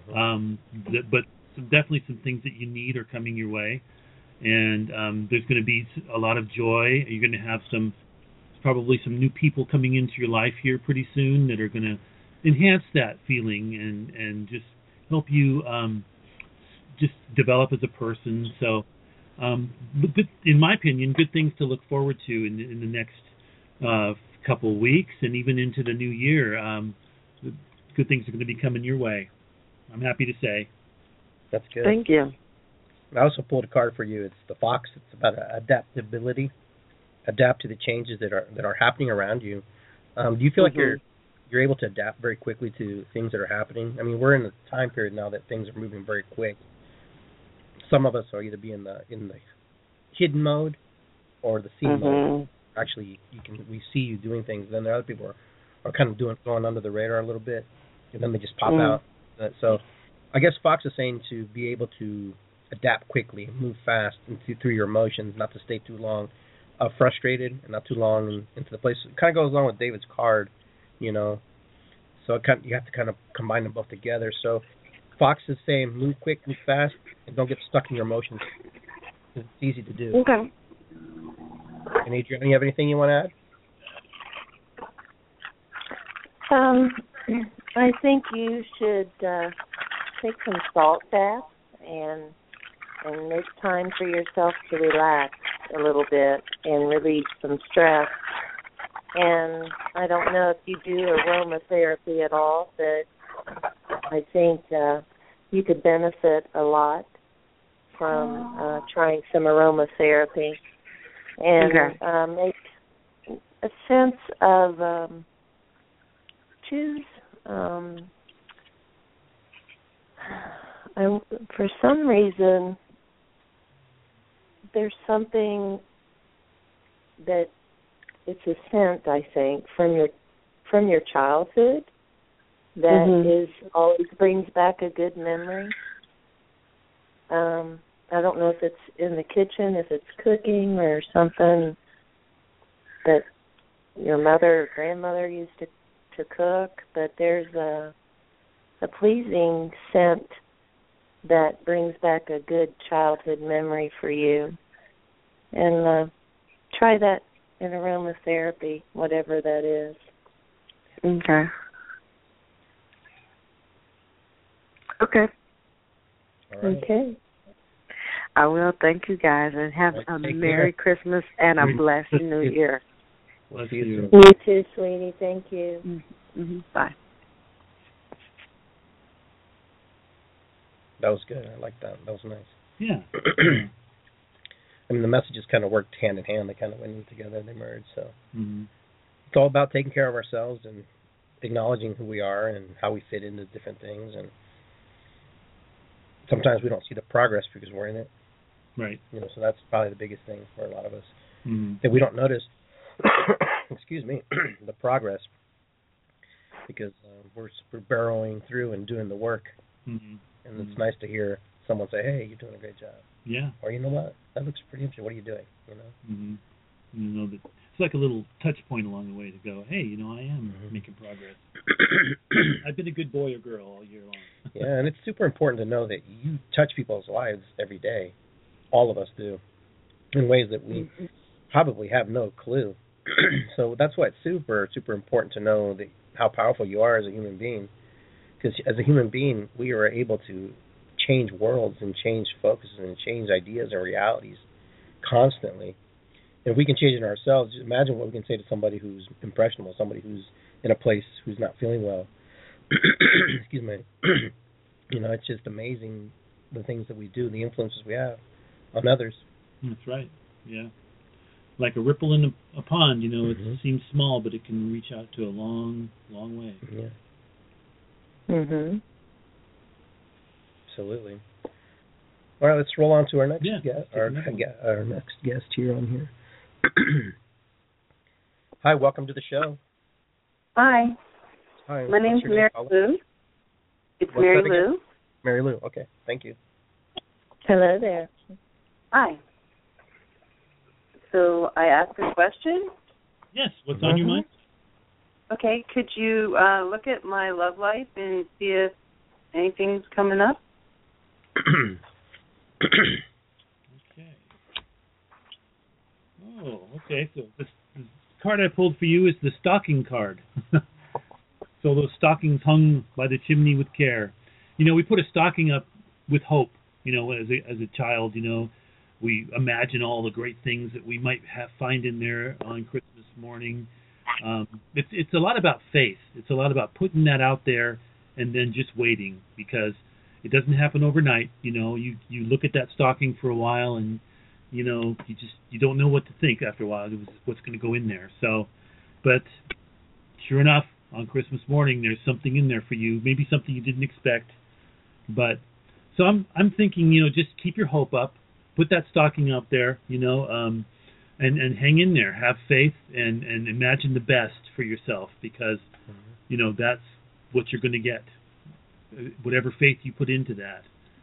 but definitely some things that you need are coming your way. And there's going to be a lot of joy. You're going to have probably some new people coming into your life here pretty soon that are going to enhance that feeling and just help you just develop as a person. So, good, in my opinion, good things to look forward to in the next couple of weeks and even into the new year. Good things are going to be coming your way, I'm happy to say. That's good. Thank you. I also pulled a card for you. It's the Fox. It's about adaptability. Adapt to the changes that are happening around you. Do you feel like you're able to adapt very quickly to things that are happening? I mean, we're in a time period now that things are moving very quick. Some of us are either be in the hidden mode or the seen mode. Actually, we see you doing things. Then there are other people are kind of going under the radar a little bit, and then they just pop out. So, I guess Fox is saying to be able to adapt quickly, move fast through your emotions, not to stay too long frustrated and not too long into the place. It kind of goes along with David's card, So you have to kind of combine them both together. So Fox is saying move quick, move fast, and don't get stuck in your emotions. It's easy to do. Okay. And Adriana, you have anything you want to I think you should take some salt baths and make time for yourself to relax a little bit and relieve some stress. And I don't know if you do aromatherapy at all, but I think you could benefit a lot from trying some aromatherapy. And a sense of for some reason, there's something that it's a scent, I think, from your childhood that is always brings back a good memory. I don't know if it's in the kitchen, if it's cooking or something that your mother or grandmother used to cook, but there's a pleasing scent that brings back a good childhood memory for you. And try that in aromatherapy, whatever that is. Okay. Okay. All right. Okay. I will. Thank you, guys, and have a Merry Christmas and a blessed New Year. Bless you. You too, sweetie. Thank you. Mm-hmm. Bye. That was good. I like that. That was nice. Yeah. I mean, the messages kind of worked hand in hand. They kind of went in together. They merged. So Mm-hmm. it's all about taking care of ourselves and acknowledging who we are and how we fit into different things. And sometimes we don't see the progress because we're in it. Right. You know, so that's probably the biggest thing for a lot of us. Mm-hmm. That we don't notice, excuse me, the progress because we're burrowing through and doing the work. Mm-hmm. And it's nice to hear someone say, "Hey, you're doing a great job." Yeah. Or, you know what? That looks pretty interesting. What are you doing? You know? Mm-hmm. You know, that it's like a little touch point along the way to go, hey, you know, I am making progress. I've been a good boy or girl all year long. Yeah, and it's super important to know that you touch people's lives every day. All of us do, in ways that we probably have no clue. So that's why it's super, super important to know that how powerful you are as a human being. Because as a human being, we are able to change worlds and change focuses and change ideas and realities constantly. And if we can change it ourselves, just imagine what we can say to somebody who's impressionable, somebody who's in a place who's not feeling well. Excuse me. You know, it's just amazing the things that we do, the influences we have on others. That's right. Yeah. Like a ripple in a pond, you know, it seems small, but it can reach out to a long, long way. Yeah. Mhm. Absolutely. All right, let's roll on to our next guest. Our next guest here on here. Hi, welcome to the show. Hi. Hi. My name's Mary Lou. It's Mary Lou. Mary Lou. Okay, thank you. Hello there. Hi. So I asked a question. Yes. What's on your mind? Okay. Could you look at my love life and see if anything's coming up? Okay. Oh, okay. So this card I pulled for you is the stocking card. So those stockings hung by the chimney with care. You know, we put a stocking up with hope. You know, as a child, you know, we imagine all the great things that we might find in there on Christmas morning. It's a lot about faith. It's a lot about putting that out there and then just waiting, because it doesn't happen overnight. You know, you look at that stocking for a while and, you know, you don't know what to think after a while. What's going to go in there. So, but sure enough, on Christmas morning, there's something in there for you. Maybe something you didn't expect. But so I'm thinking, you know, just keep your hope up. Put that stocking out there, you know, and hang in there. Have faith and imagine the best for yourself, because, you know, that's what you're going to get. Whatever faith you put into that.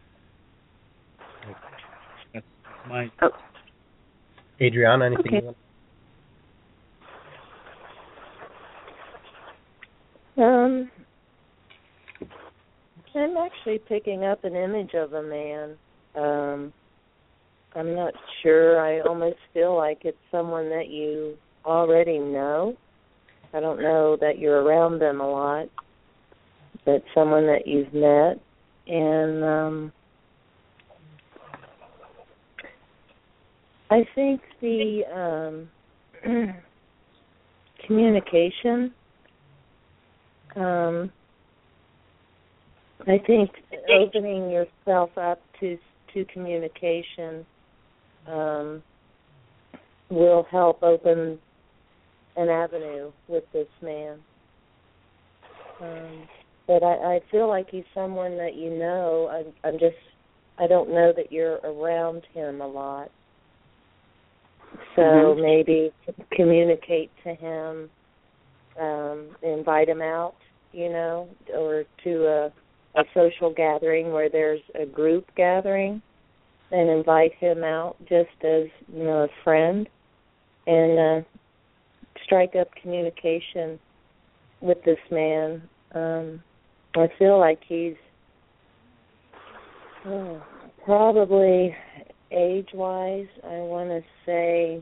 That's my... Adriana, anything you want? I'm actually picking up an image of a man. I'm not sure. I almost feel like it's someone that you already know. I don't know that you're around them a lot, but someone that you've met. And I think the communication, I think opening yourself up to communication will help open an avenue with this man. But I feel like he's someone that you know. I don't know that you're around him a lot. So maybe communicate to him, invite him out, or to a social gathering where there's a group gathering, and invite him out just as, a friend, and strike up communication with this man. I feel like he's probably age-wise, I want to say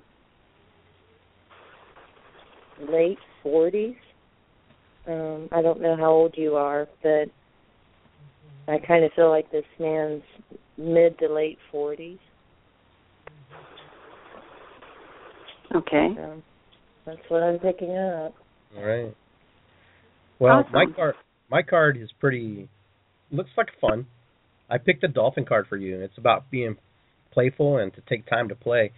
late 40s. I don't know how old you are, but I kind of feel like this man's mid to late 40s. Okay. That's what I'm picking up. All right. Well, awesome. my card is looks like fun. I picked the Dolphin card for you. It's about being playful and to take time to play.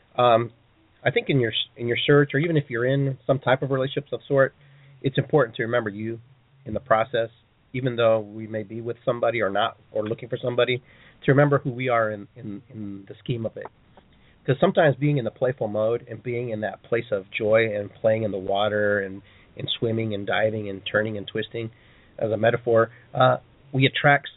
I think in your search, or even if you're in some type of relationship of sort, it's important to remember you in the process, even though we may be with somebody or not, or looking for somebody, to remember who we are in the scheme of it. Because sometimes being in the playful mode and being in that place of joy and playing in the water and swimming and diving and turning and twisting, as a metaphor, we'll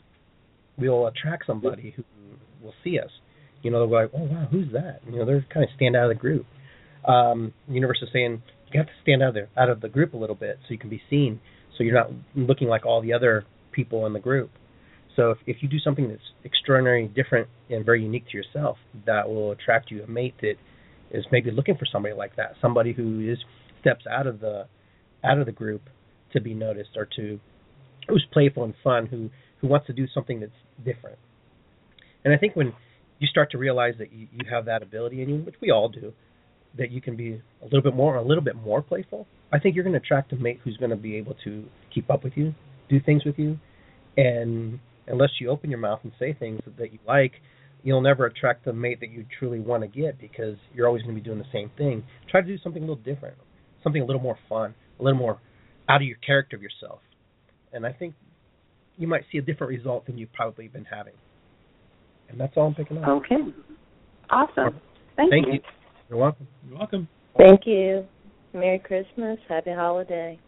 attract somebody who will see us. They'll be like, oh, wow, who's that? They're kind of stand out of the group. The universe is saying you have to stand out of the group a little bit so you can be seen, so you're not looking like all the other people in the group. So if you do something that's extraordinary, different, and very unique to yourself, that will attract you a mate that is maybe looking for somebody like that, somebody who steps out of the group to be noticed, or who's playful and fun, who wants to do something that's different. And I think when you start to realize that you have that ability in you, which we all do, that you can be a little bit more playful, I think you're going to attract a mate who's going to be able to keep up with you, do things with you, and unless you open your mouth and say things that you like, you'll never attract the mate that you truly want to get, because you're always going to be doing the same thing. Try to do something a little different, something a little more fun, a little more out of your character of yourself. And I think you might see a different result than you've probably been having. And that's all I'm picking up. Okay. Awesome. Thank you. You're welcome. You're welcome. Thank you. Merry Christmas. Happy holiday.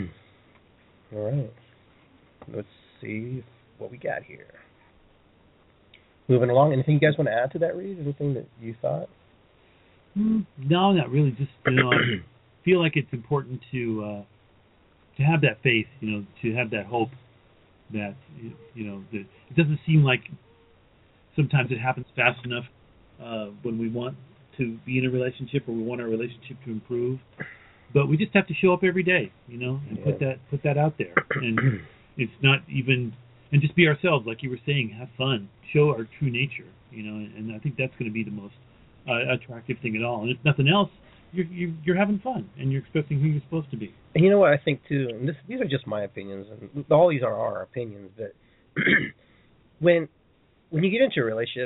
All right. Let's see what we got here. Moving along. Anything you guys want to add to that, Reed? Anything that you thought? No, not really. Just I feel like it's important to have that faith, to have that hope that that it doesn't seem like sometimes it happens fast enough when we want to be in a relationship, or we want our relationship to improve. But we just have to show up every day, and put that out there. And it's not even, and just be ourselves, like you were saying, have fun, show our true nature, and I think that's going to be the most attractive thing at all. And if nothing else, you're having fun, and you're expressing who you're supposed to be. And you know what I think too, and these are just my opinions, and all these are our opinions, but when you get into a relationship,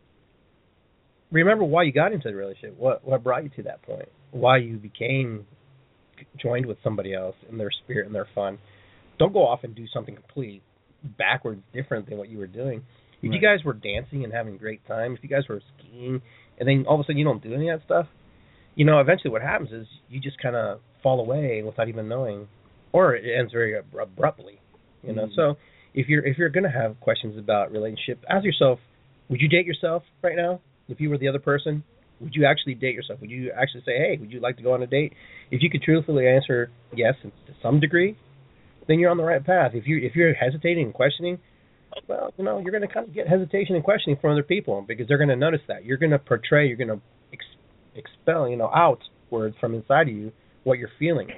remember why you got into the relationship, what brought you to that point, why you became joined with somebody else in their spirit and their fun. Don't go off and do something completely backwards, different than what you were doing. If you guys were dancing and having a great time, if you guys were skiing, and then all of a sudden you don't do any of that stuff, eventually what happens is you just kind of fall away without even knowing, or it ends very abruptly. So if you're going to have questions about relationship, ask yourself, would you date yourself right now? If you were the other person, would you actually date yourself? Would you actually say, hey, would you like to go on a date? If you could truthfully answer yes to some degree, then you're on the right path. If you're hesitating and questioning, well, you're going to kind of get hesitation and questioning from other people, because they're going to notice that. You're going to portray, you're going to expel, outward from inside of you what you're feeling.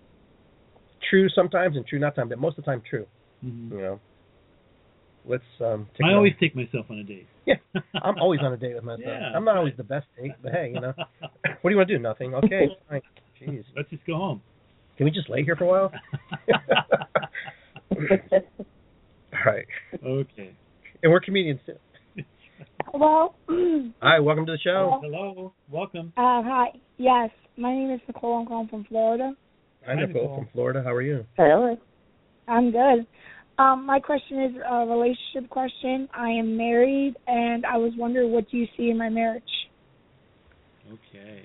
True sometimes and true not sometimes, but most of the time true. Mm-hmm. Let's I always take myself on a date. Yeah, I'm always on a date with myself. Yeah, I'm not always the best date, but hey, what do you want to do? Nothing. Okay, fine. Jeez. Let's just go home. Can we just lay here for a while? All right. Okay. And we're comedians too. Hello. Hi, welcome to the show. Hello. Welcome. Hi. Yes, my name is Nicole. I'm calling from Florida. Hi, Nicole from Florida. How are you? Hello. I'm good. My question is a relationship question. I am married, and I was wondering, what do you see in my marriage? Okay.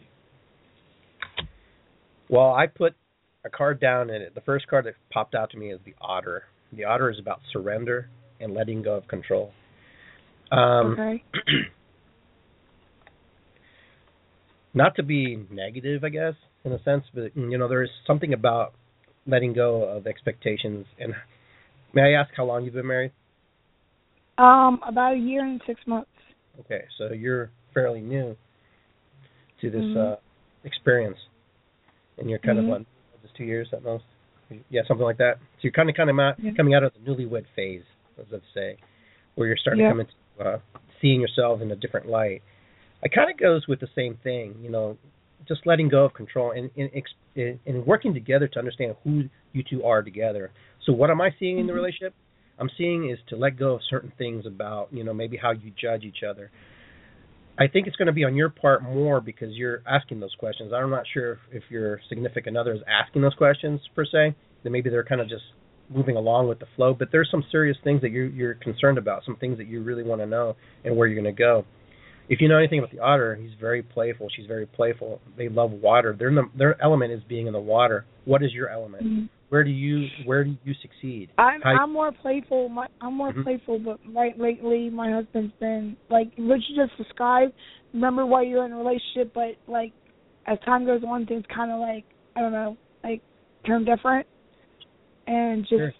Well, I put a card down, and the first card that popped out to me is the Otter. The Otter is about surrender and letting go of control. Okay. Not to be negative, I guess, in a sense, but there's something about letting go of expectations. And may I ask how long you've been married? About a year and 6 months. Okay, so you're fairly new to this experience, and you're kind of what, just 2 years at most? Yeah, something like that. So you're kind of coming out of the newlywed phase, let's say, where you're starting to come into seeing yourself in a different light. It kind of goes with the same thing, just letting go of control and working together to understand who you two are together. So what am I seeing in the relationship? I'm seeing is to let go of certain things about, maybe how you judge each other. I think it's going to be on your part more because you're asking those questions. I'm not sure if your significant other is asking those questions per se. Then maybe they're kind of just moving along with the flow. But there's some serious things that you're concerned about, some things that you really want to know and where you're going to go. If you know anything about the Otter, he's very playful. She's very playful. They love water. Their element is being in the water. What is your element? Mm-hmm. Where do you succeed? I'm more playful. I'm more playful, but lately my husband's been like what you just described. Remember why you're in a relationship, but like as time goes on, things kind of like I don't know, like turn different, and just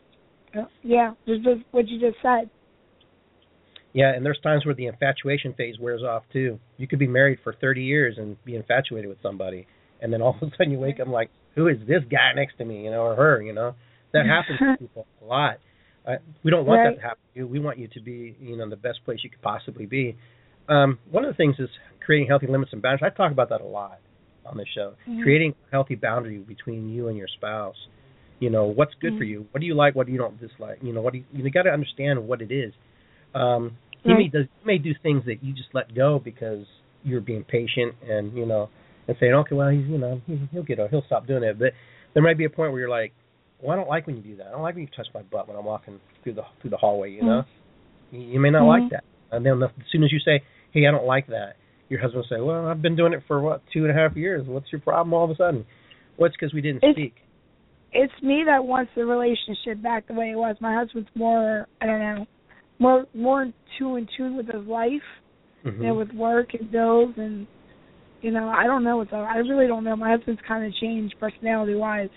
just what you just said. Yeah, and there's times where the infatuation phase wears off too. You could be married for 30 years and be infatuated with somebody, and then all of a sudden you wake up like, who is this guy next to me, or her, That happens to people a lot. We don't want that to happen to you. We want you to be, the best place you could possibly be. One of the things is creating healthy limits and boundaries. I talk about that a lot on this show. Mm-hmm. Creating a healthy boundary between you and your spouse. What's good for you? What do you like? What do you don't dislike? You got to understand what it is. He may do things that you just let go because you're being patient and and saying, okay, well, he'll stop doing it. But there might be a point where you're like, well, I don't like when you do that. I don't like when you touch my butt when I'm walking through the hallway. You may not like that. And then as soon as you say, hey, I don't like that, your husband will say, well, I've been doing it for 2.5 years. What's your problem all of a sudden? Well, it's because we didn't speak. It's me that wants the relationship back the way it was. My husband's more, I don't know, more in tune with his life, with work and bills and, I don't know what's up. I really don't know. My husband's kind of changed personality-wise.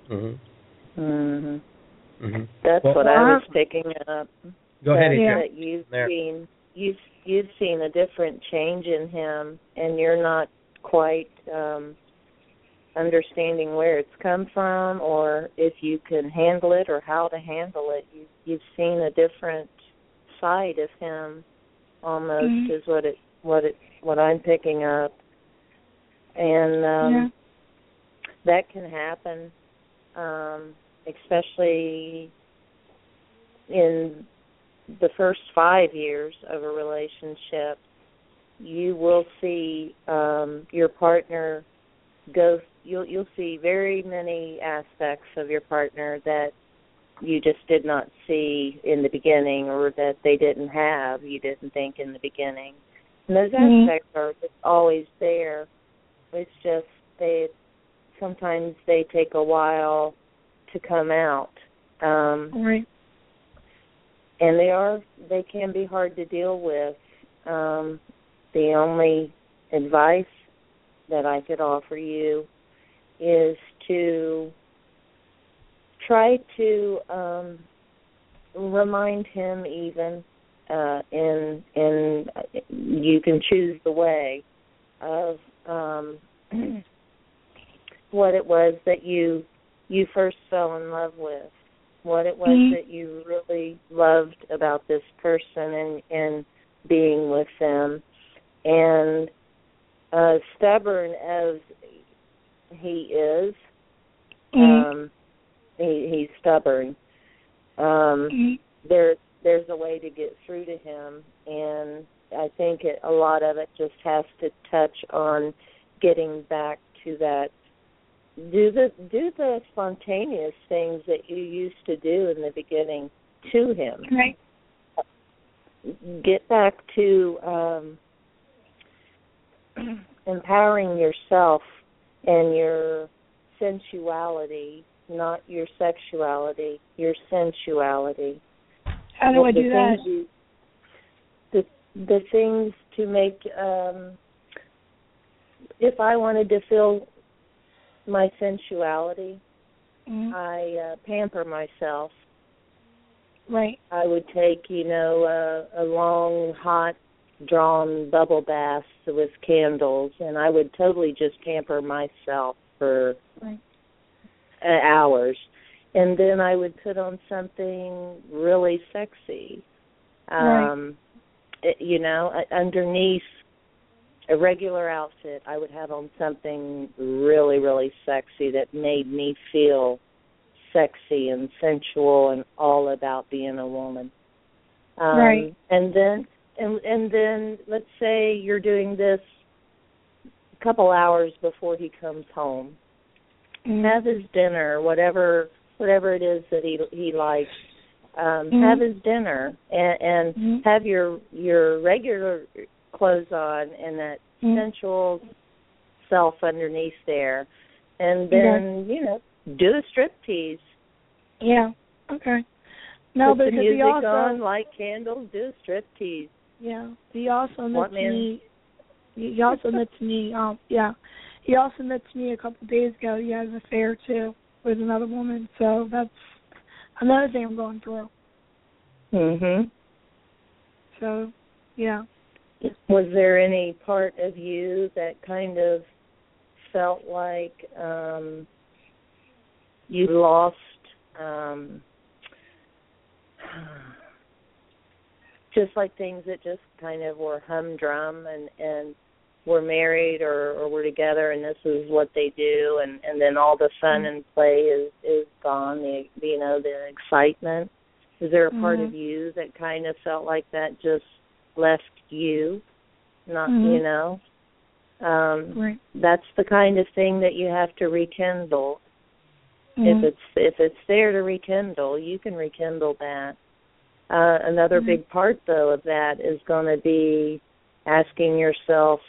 That's what I was picking up. Go ahead, that you've seen a different change in him, and you're not quite understanding where it's come from, or if you can handle it, or how to handle it. You've seen a different side of him, almost is what I'm picking up, and that can happen, especially in the first 5 years of a relationship. You will see your partner go. You'll see very many aspects of your partner that you just did not see in the beginning, or that they didn't have. You didn't think in the beginning. And those aspects are just always there. It's just sometimes they take a while to come out. Right. And they can be hard to deal with. The only advice that I could offer you is to try to remind him, even in you can choose the way of what it was that you first fell in love with, what it was that you really loved about this person and being with them. And stubborn as he is, he's stubborn. There's a way to get through to him, and I think a lot of it just has to touch on getting back to that. Do the spontaneous things that you used to do in the beginning to him. Right. Get back to empowering yourself and your sensuality, not your sexuality, your sensuality. How do I do that? The things to make, if I wanted to feel my sensuality, I pamper myself. Right. I would take, a long, hot, drawn bubble bath with candles, and I would totally just pamper myself for hours. And then I would put on something really sexy. Underneath a regular outfit, I would have on something really, really sexy that made me feel sexy and sensual and all about being a woman. Right. And then let's say you're doing this a couple hours before he comes home. Have his dinner, whatever it is that he likes. Have his dinner and have your regular clothes on and that sensual self underneath there, and then do a striptease. Yeah. Okay. No, put because the music he also on, light candles, do a striptease. Yeah. He also admits me. He also admits me. He also admits me a couple of days ago he had an affair too with another woman. So that's another thing I'm going through. So, yeah. Was there any part of you that kind of felt like you lost just like things that just kind of were humdrum and were married or were together and this is what they do and then all the fun and play is gone, the excitement? Is there a part of you that kind of felt like that just left you? Not, that's the kind of thing that you have to rekindle. If it's there to rekindle, you can rekindle that. Another big part, though, of that is going to be asking yourself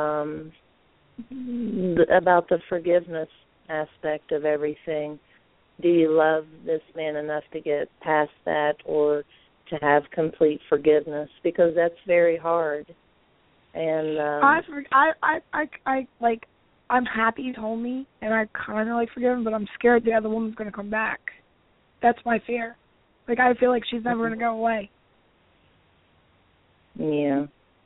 about the forgiveness aspect of everything. Do you love this man enough to get past that or to have complete forgiveness? Because that's very hard. And I'm happy you told me, and I kind of forgive him, but I'm scared the other woman's going to come back. That's my fear. I feel like she's never going to go away. Yeah.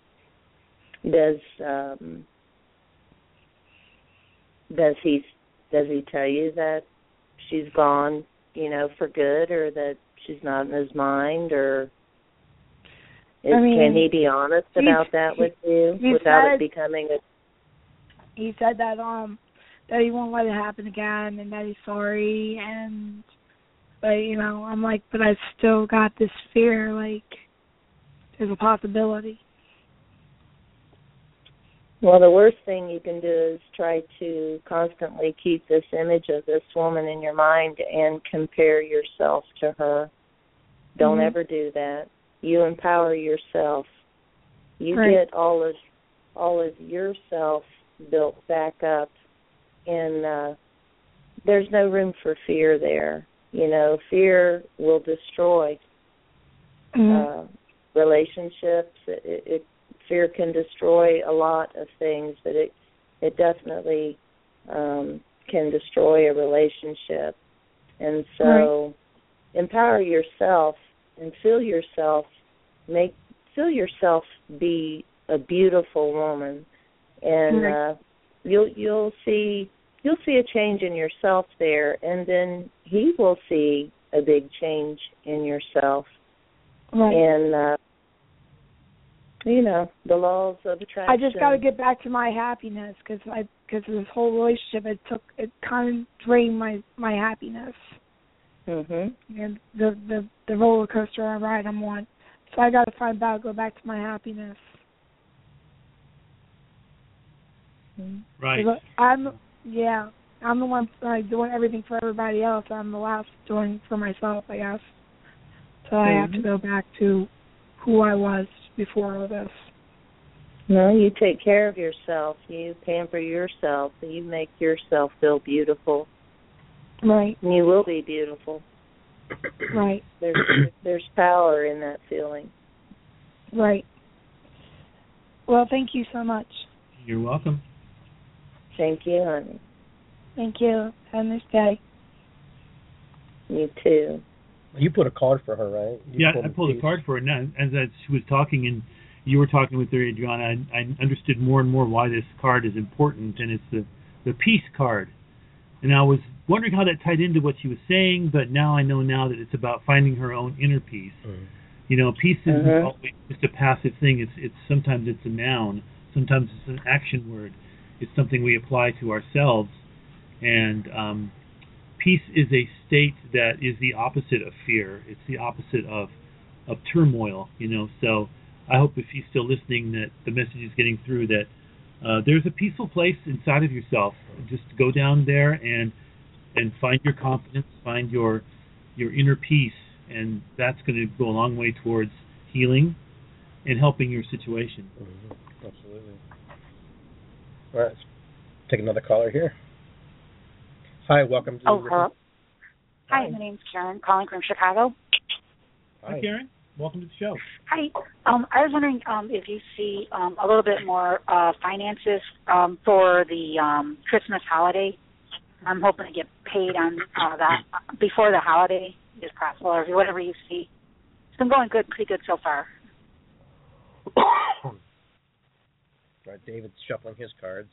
Does he tell you that she's gone, for good, or that she's not in his mind, or can he be honest about that with you without it becoming a? He said that he won't let it happen again, and that he's sorry, but I'm but I still got this fear, there's a possibility. Well, the worst thing you can do is try to constantly keep this image of this woman in your mind and compare yourself to her. Don't ever do that. You empower yourself. You get all of yourself built back up, and there's no room for fear there. Fear will destroy relationships. Fear can destroy a lot of things, but it definitely can destroy a relationship. And so empower yourself and feel yourself be a beautiful woman, and you'll see a change in yourself there, and then he will see a big change in yourself. And the laws of attraction. I just got to get back to my happiness because of this whole relationship. It kind of drained my happiness. And the roller coaster ride I'm on. So I got to go back to my happiness. Right. I'm the one doing everything for everybody else. I'm the last doing for myself, I guess. So I have to go back to who I was before all this. No, you take care of yourself. You pamper yourself. You make yourself feel beautiful. Right. And you will be beautiful. Right. There's power in that feeling. Right. Well, thank you so much. You're welcome. Thank you, honey. Thank you. Have a nice day. You too. You put a card for her, right? I pulled a card for her. Now, as she was talking and you were talking with her, Adriana, I understood more and more why this card is important, and it's the peace card. And I was wondering how that tied into what she was saying, but now I know now that it's about finding her own inner peace. Mm-hmm. You know, peace isn't always just a passive thing. It's sometimes it's a noun, sometimes it's an action word. It's something we apply to ourselves, and peace is a state that is the opposite of fear. It's the opposite of turmoil. You know, so I hope if she's still listening that the message is getting through that there's a peaceful place inside of yourself. Just go down there and find your confidence, find your inner peace, and that's going to go a long way towards healing and helping your situation. Mm-hmm. Absolutely. All right, let's take another caller here. Hi, welcome to hello. Hi, my name's Karen, calling from Chicago. Hi, Karen. Welcome to the show. Hi. I was wondering if you see a little bit more finances for the Christmas holiday. I'm hoping to get paid on that before the holiday, if possible, or whatever you see. It's been going pretty good so far. All right, David's shuffling his cards.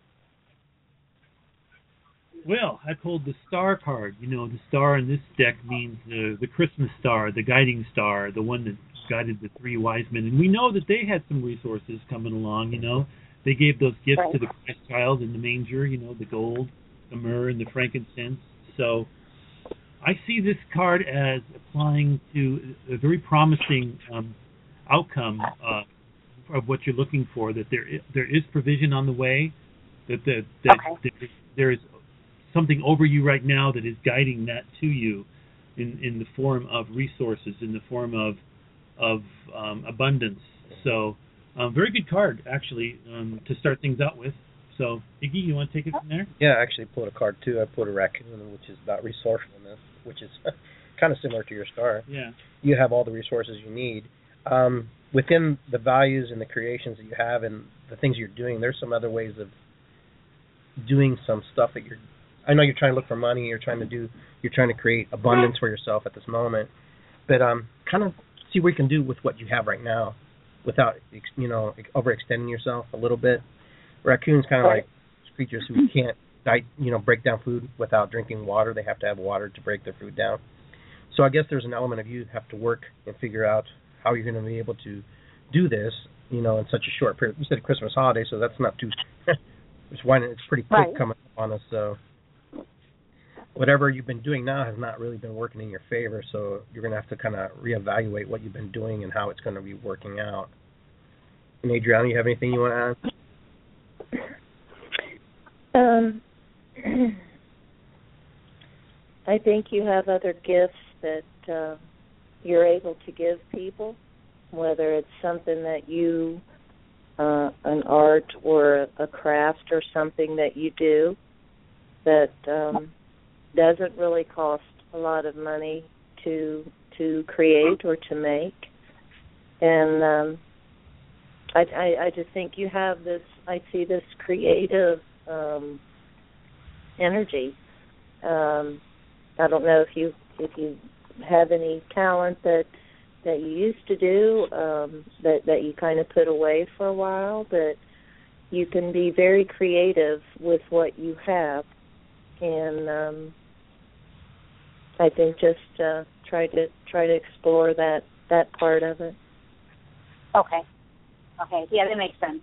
Well, I pulled the star card. You know, the star in this deck means the Christmas star, the guiding star, the one that guided the three wise men. And we know that they had some resources coming along, you know. They gave those gifts to the Christ child in the manger, you know, the gold, the myrrh, and the frankincense. So I see this card as applying to a very promising outcome of what you're looking for, that there is provision on the way, that there is something over you right now that is guiding that to you in the form of resources, in the form of abundance. So very good card, actually, to start things out with. So, Iggy, you want to take it from there? Yeah, I actually pulled a card, too. I pulled a raccoon, which is about resourcefulness, which is kind of similar to your star. Yeah. You have all the resources you need. Within the values and the creations that you have and the things you're doing, there's some other ways of doing some stuff that I know you're trying to look for money, you're trying to create abundance for yourself at this moment, but kind of see what you can do with what you have right now without, overextending yourself a little bit. Raccoons kind of like creatures who can't, break down food without drinking water. They have to have water to break their food down. So I guess there's an element of you have to work and figure out how you're going to be able to do this, in such a short period. You said Christmas holiday, so that's not too. It's pretty quick coming up on us. So whatever you've been doing now has not really been working in your favor. So you're going to have to kind of reevaluate what you've been doing and how it's going to be working out. And Adriana, you have anything you want to add? I think you have other gifts that you're able to give people, whether it's something that you, an art or a craft or something that you do that doesn't really cost a lot of money to create or to make. And I just think you have this, I see this creative energy. I don't know if you have any talent that you used to do that you kind of put away for a while, but you can be very creative with what you have, and I think just try to explore that part of it. Okay, yeah, that makes sense.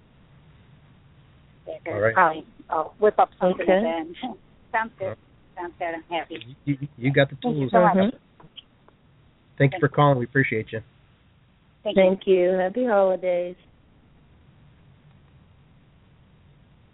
All right. Probably I'll whip up something then. Sounds good. Right. Sounds good. I'm happy. You got the tools. Thank you so much. Thank you for calling. We appreciate you. Thank you. Happy holidays.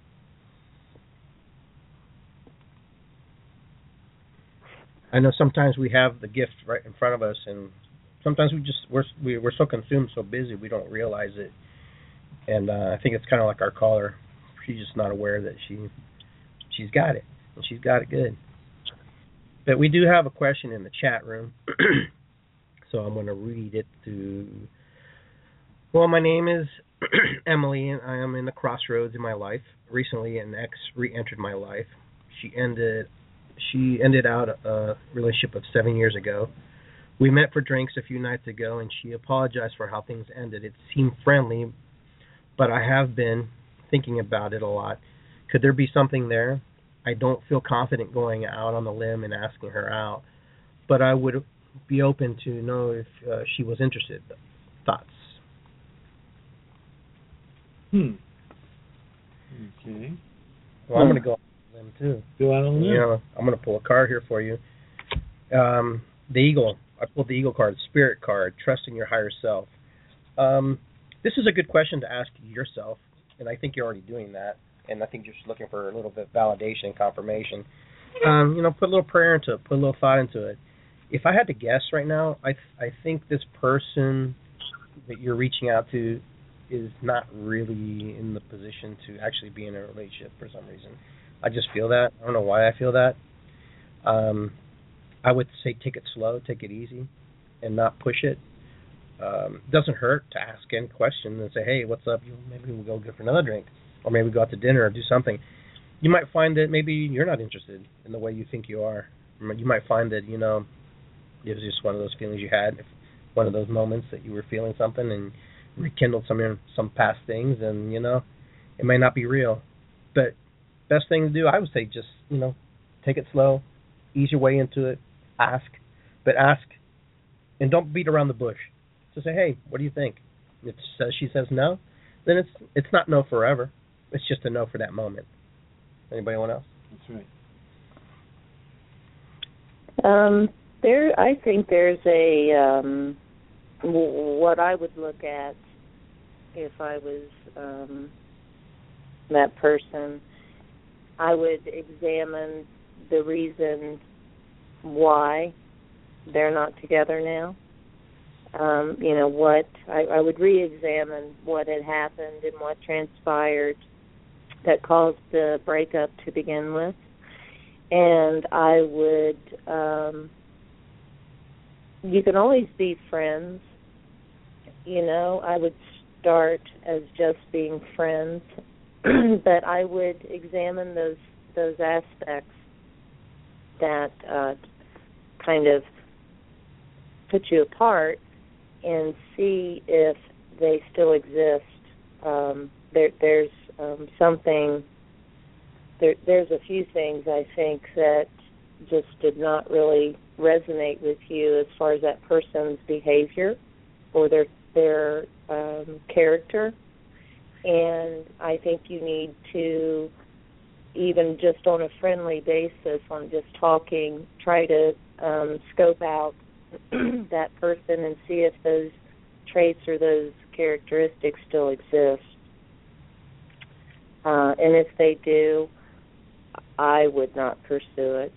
I know sometimes we have the gift right in front of us, and sometimes we're so consumed, so busy, we don't realize it. And I think it's kind of like our caller. She's just not aware that she's got it, and she's got it good. But we do have a question in the chat room, so I'm going to read it to. Well, my name is Emily, and I am in the crossroads in my life. Recently, an ex re-entered my life. She ended out a relationship of 7 years ago. We met for drinks a few nights ago, and she apologized for how things ended. It seemed friendly, but I have been thinking about it a lot. Could there be something there? I don't feel confident going out on the limb and asking her out, but I would be open to know if she was interested. Thoughts? Okay. Well, I'm going to go on the limb, too. Go out on the limb? Yeah, I'm going to pull a card here for you. The Eagle. I pulled the Eagle card, Spirit card, trusting your higher self. This is a good question to ask yourself, and I think you're already doing that. And I think you're just looking for a little bit of validation and confirmation. Put a little prayer into it, put a little thought into it. If I had to guess right now, I think this person that you're reaching out to is not really in the position to actually be in a relationship for some reason. I just feel that. I don't know why I feel that. I would say take it slow, take it easy, and not push it. It doesn't hurt to ask any question and say, hey, what's up? Maybe we'll go get for another drink. Or maybe go out to dinner or do something. You might find that maybe you're not interested in the way you think you are. You might find that, it was just one of those feelings you had, one of those moments that you were feeling something and rekindled some past things, and, it may not be real. But best thing to do, I would say just, take it slow, ease your way into it, ask. But ask, and don't beat around the bush. Just say, hey, what do you think? If she says no, then it's not no forever. It's just a no for that moment. Anybody else? That's right. I think there's a what I would look at if I was that person. I would examine the reason why they're not together now. I would re-examine what had happened and what transpired that caused the breakup to begin with. And I would, you can always be friends. I would start as just being friends, but I would examine those aspects that kind of put you apart and see if they still exist. There's something. There's a few things I think that just did not really resonate with you as far as that person's behavior or their character, and I think you need to, even just on a friendly basis, on just talking, try to scope out that person and see if those traits or those characteristics still exist. And if they do, I would not pursue it.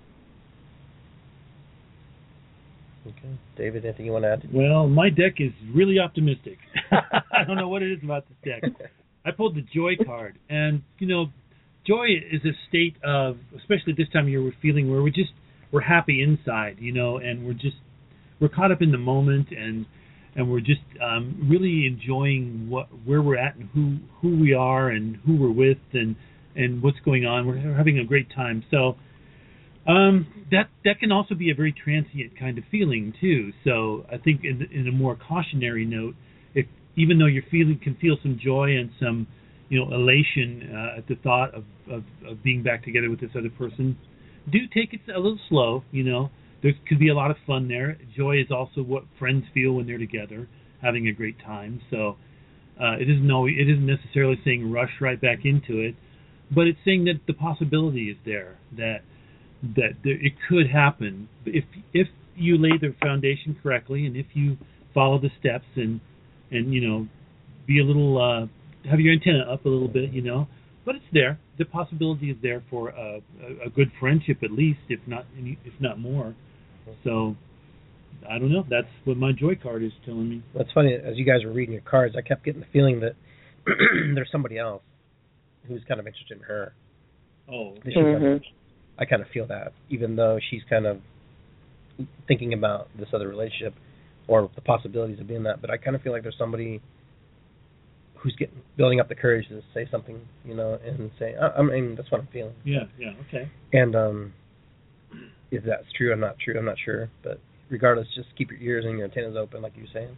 Okay. David, anything you want to add? Well, my deck is really optimistic. I don't know what it is about this deck. I pulled the Joy card, and, joy is a state of, especially this time of year, we're feeling where we're happy inside, and we're caught up in the moment, and we're just really enjoying where we're at and who we are and who we're with and what's going on. We're having a great time. So that can also be a very transient kind of feeling too. So I think in a more cautionary note, even though can feel some joy and some elation at the thought of being back together with this other person, do take it a little slow. There could be a lot of fun there. Joy is also what friends feel when they're together, having a great time. So it isn't necessarily saying rush right back into it, but it's saying that the possibility is there, that it could happen if you lay the foundation correctly, and if you follow the steps and be a little have your antenna up a little bit, but it's there. The possibility is there for a good friendship, at least, if not more. So I don't know. That's what my joy card is telling me. That's funny. As you guys were reading your cards, I kept getting the feeling that there's somebody else who's kind of interested in her. Oh. I kind of feel that, even though she's kind of thinking about this other relationship or the possibilities of being that. But I kind of feel like there's somebody who's building up the courage to say something, and say, I mean, that's what I'm feeling. Yeah, okay. And if that's true, I'm not sure. But regardless, just keep your ears and your antennas open, like you're saying.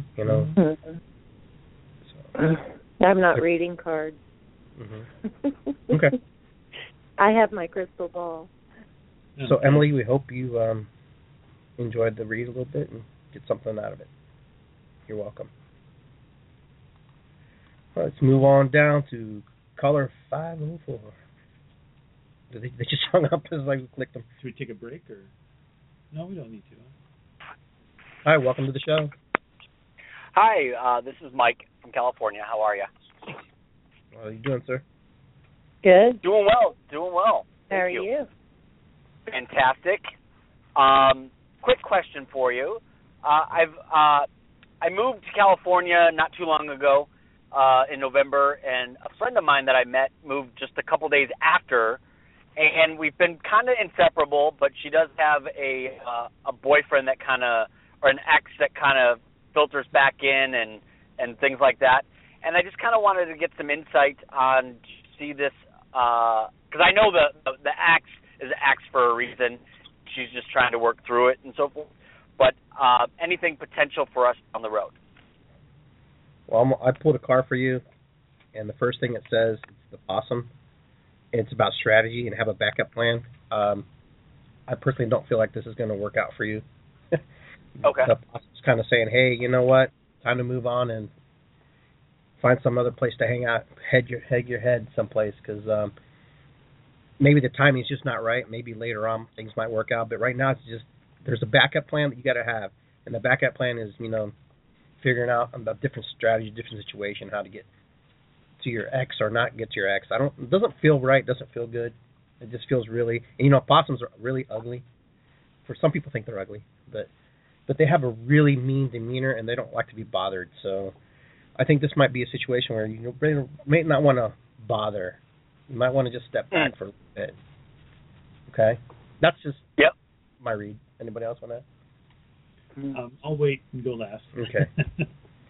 So. I'm not reading cards. Okay. I have my crystal ball. So, Emily, we hope you enjoyed the read a little bit and get something out of it. You're welcome. All right, let's move on down to caller 504. They just hung up as I clicked them. Should we take a break or? No, we don't need to. Hi, welcome to the show. Hi, this is Mike from California. How are you? How are you doing, sir? Good. Doing well. How are you? Fantastic. Quick question for you. I moved to California not too long ago, in November, and a friend of mine that I met moved just a couple days after, and we've been kind of inseparable. But she does have a boyfriend that or an ex that kind of filters back in and things like that. And I just kind of wanted to get some insight on see this because I know the ex is an ex for a reason. She's just trying to work through it and so forth. But anything potential for us on the road? Well, I pulled a card for you, and the first thing it says is the possum. It's about strategy and have a backup plan. I personally don't feel like this is going to work out for you. Okay. The possum's kind of saying, hey, you know what? Time to move on and find some other place to hang out. Head your head someplace, because maybe the timing's just not right. Maybe later on things might work out, but right now it's just there's a backup plan that you got to have, and the backup plan is figuring out a different strategy, different situation, how to get to your ex or not get to your ex. It doesn't feel right. Doesn't feel good. It just feels really. And possums are really ugly. For some people think they're ugly, but they have a really mean demeanor and they don't like to be bothered. So I think this might be a situation where you may not want to bother. You might want to just step back for a little bit. Okay, that's just my read. Anybody else want to? I'll wait and go last. Okay.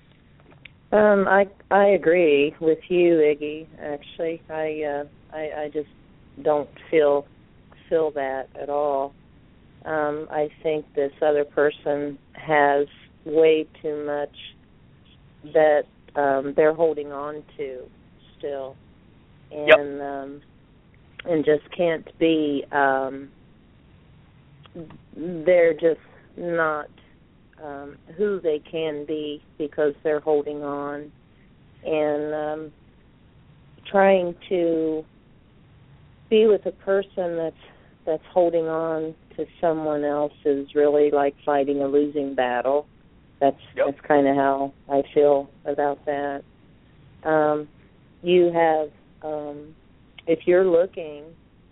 I agree with you, Iggy. Actually, I just don't feel that at all. I think this other person has way too much that they're holding on to still, and just can't be. They're just not who they can be because they're holding on and trying to be with a person that's holding on to someone else is really like fighting a losing battle. That's kind of how I feel about that. You have, if you're looking,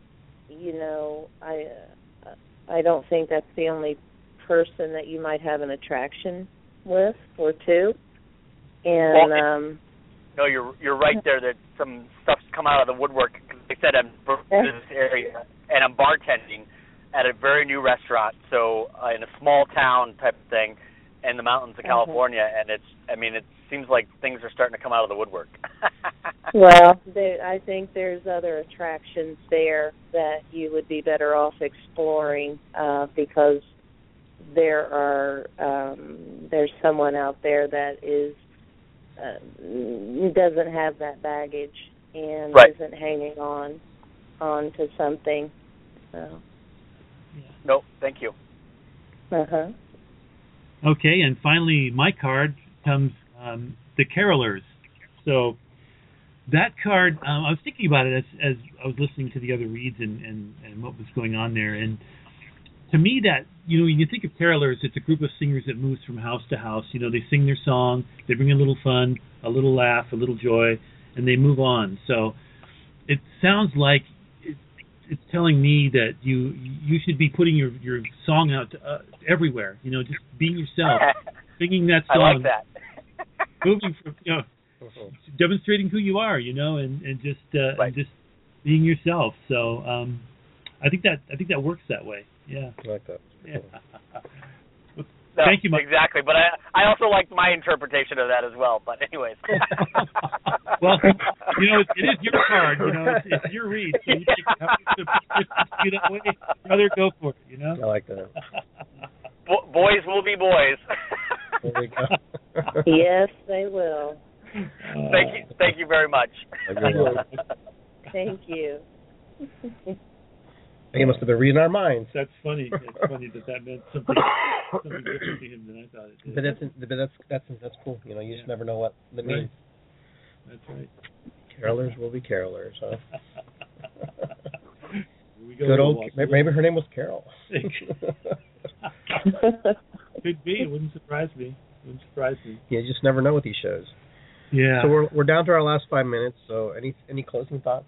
I don't think that's the only person that you might have an attraction with or two. And no, you're right there. That some stuff's come out of the woodwork. Like I said, I'm from this area and I'm bartending at a very new restaurant, so in a small town type of thing in the mountains of California, and it seems like things are starting to come out of the woodwork. Well, I think there's other attractions there that you would be better off exploring because there's someone out there that doesn't have that baggage and isn't hanging on to something. So. No, thank you. Okay, and finally, my card comes the Carolers. So that card, I was thinking about it as I was listening to the other reads and what was going on there. And to me, that when you think of Carolers, it's a group of singers that moves from house to house. They sing their song, they bring a little fun, a little laugh, a little joy, and they move on. So it sounds like it's telling me that you should be putting your song out everywhere. You know, just being yourself, singing that song. I like that. Moving from, you know, demonstrating who you are, you know, and just right. and just being yourself. So I think that works that way. Yeah. I like that. Yeah. No, thank you, Mike. Exactly, but I also like my interpretation of that as well. But anyways. Well, you know, it is your card. You know, it's your read. So you take it that way. Brother, go for it. You know. I like that. Boys will be boys. There we go. Yes, they will. Thank you very much. Thank you. He must have been reading our minds. That's funny. It's funny that meant something different to him than I thought it did. But that's cool. You know, you just never know what that means. That's right. Carolers will be carolers, huh? Good old. Maybe her name was Carol. Could be. It wouldn't surprise me. You just never know with these shows. Yeah. So we're down to our last 5 minutes. So any closing thoughts?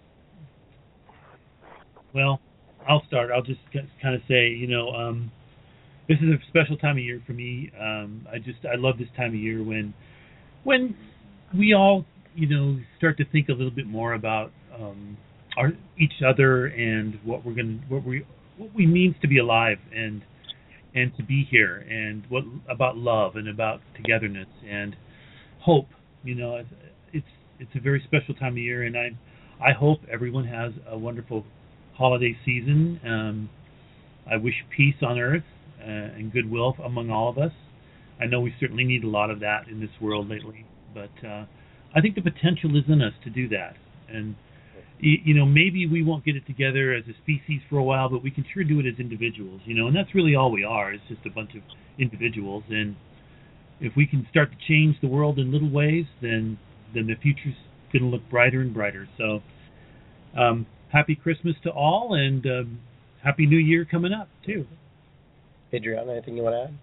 Well, I'll start. I'll just kind of say, you know, this is a special time of year for me. I love this time of year when we all, you know, start to think a little bit more about each other and what we means to be alive and to be here, and what about love and about togetherness and hope. You know, it's a very special time of year, and I hope everyone has a wonderful holiday season. I wish peace on earth and goodwill among all of us. I know we certainly need a lot of that in this world lately, but I think the potential is in us to do that. And you know, maybe we won't get it together as a species for a while, but we can sure do it as individuals, you know, and that's really all we are. It's just a bunch of individuals, and if we can start to change the world in little ways, then the future's going to look brighter and brighter. So happy Christmas to all, and happy New Year coming up too. Adriana, anything you want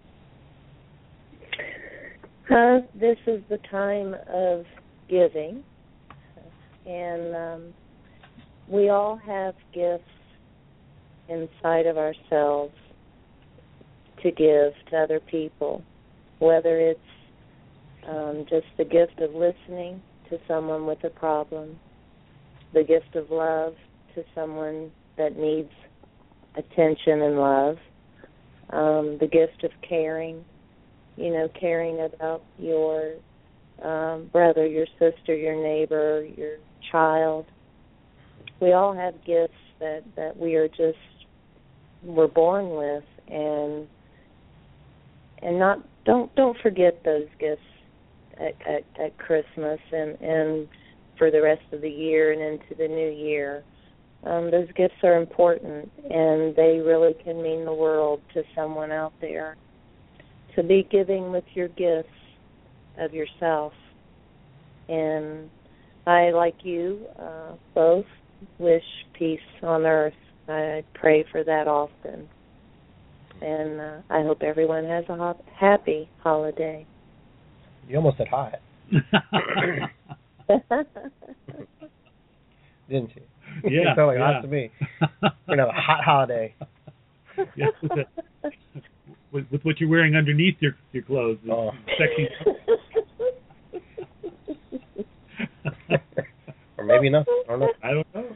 to add? This is the time of giving, and we all have gifts inside of ourselves to give to other people, whether it's just the gift of listening to someone with a problem, the gift of love to someone that needs attention and love, the gift of caring, you know, caring about your brother, your sister, your neighbor, your child. We all have gifts that we're born with, and don't forget those gifts at Christmas and for the rest of the year and into the new year. Those gifts are important, and they really can mean the world to someone out there. To be giving with your gifts of yourself. And I, like you, both wish peace on earth. I pray for that often. And I hope everyone has a happy holiday. You almost said hot. Didn't you? Yeah. It sounded like hot to me. We're going to have a hot holiday. Yeah, with what you're wearing underneath your clothes. Oh. Sexy. Or maybe not. I don't know.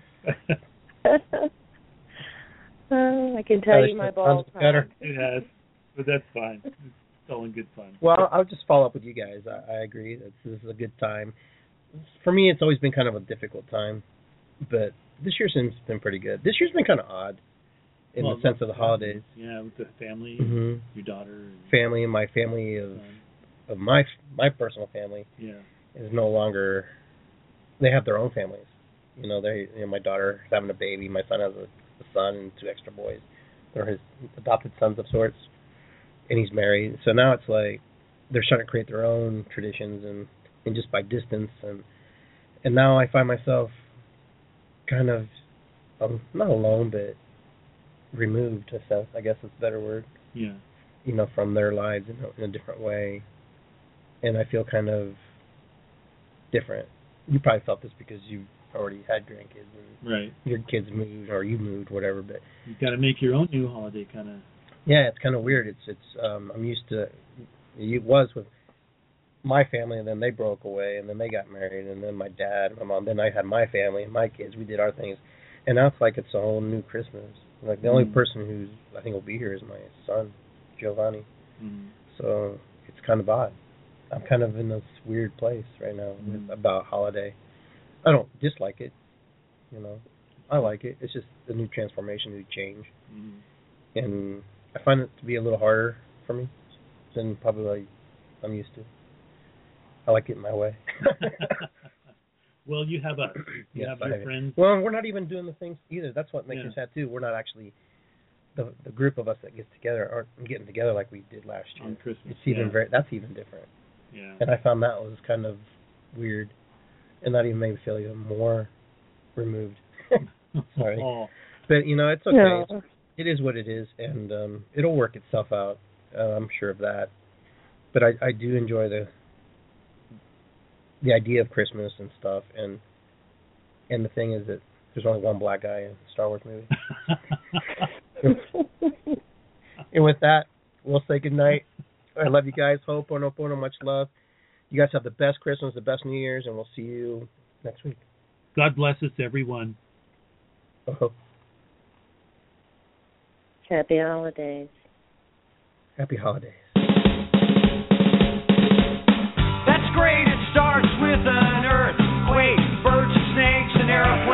I can tell you my balls better. It has, but that's fine. It's all in good fun. Well, I'll just follow up with you guys. I agree that this is a good time. For me, it's always been kind of a difficult time, but this year's been pretty good. This year's been kind of odd in the sense of the holidays. Yeah, with the family, your daughter. Family, and my family of my personal family is no longer. They have their own families. You know, my daughter is having a baby. My son has a son and 2 extra boys. They're his adopted sons of sorts, and he's married. So now it's like they're trying to create their own traditions and just by distance, and now I find myself kind of not alone, but removed, I guess is a better word. Yeah. You know, from their lives in a different way, and I feel kind of different. You probably felt this because you already had grandkids and right. your kids moved or you moved, whatever. But you got to make your own new holiday kind of. Yeah, it's kind of weird. It's I'm used to. It was with my family, and then they broke away, and then they got married, and then my dad, my mom. Then I had my family and my kids. We did our things, and now it's like it's a whole new Christmas. Like the only person who's I think will be here is my son, Giovanni. So it's kind of odd. I'm kind of in this weird place right now about holiday. I don't dislike it, you know. I like it. It's just a new transformation, new change, and I find it to be a little harder for me than probably like I'm used to. I like it my way. Well, you have your friends. Well, we're not even doing the things either. That's what makes me sad too. We're not actually the group of us that gets together aren't getting together like we did last year. On Christmas. It's even that's even different. Yeah. And I found that was kind of weird, and that even made me feel even more removed. Sorry, but you know it's okay. No. It is what it is, and it'll work itself out. I'm sure of that. But I do enjoy the idea of Christmas and stuff, and the thing is that there's only one black guy in a Star Wars movie. And with that, we'll say goodnight. I love you guys. Ho'oponopono, much love. You guys have the best Christmas, the best New Year's, and we'll see you next week. God bless us, everyone. Oh. Happy holidays. Happy holidays. That's great. It starts with an earthquake, birds and snakes and airplanes.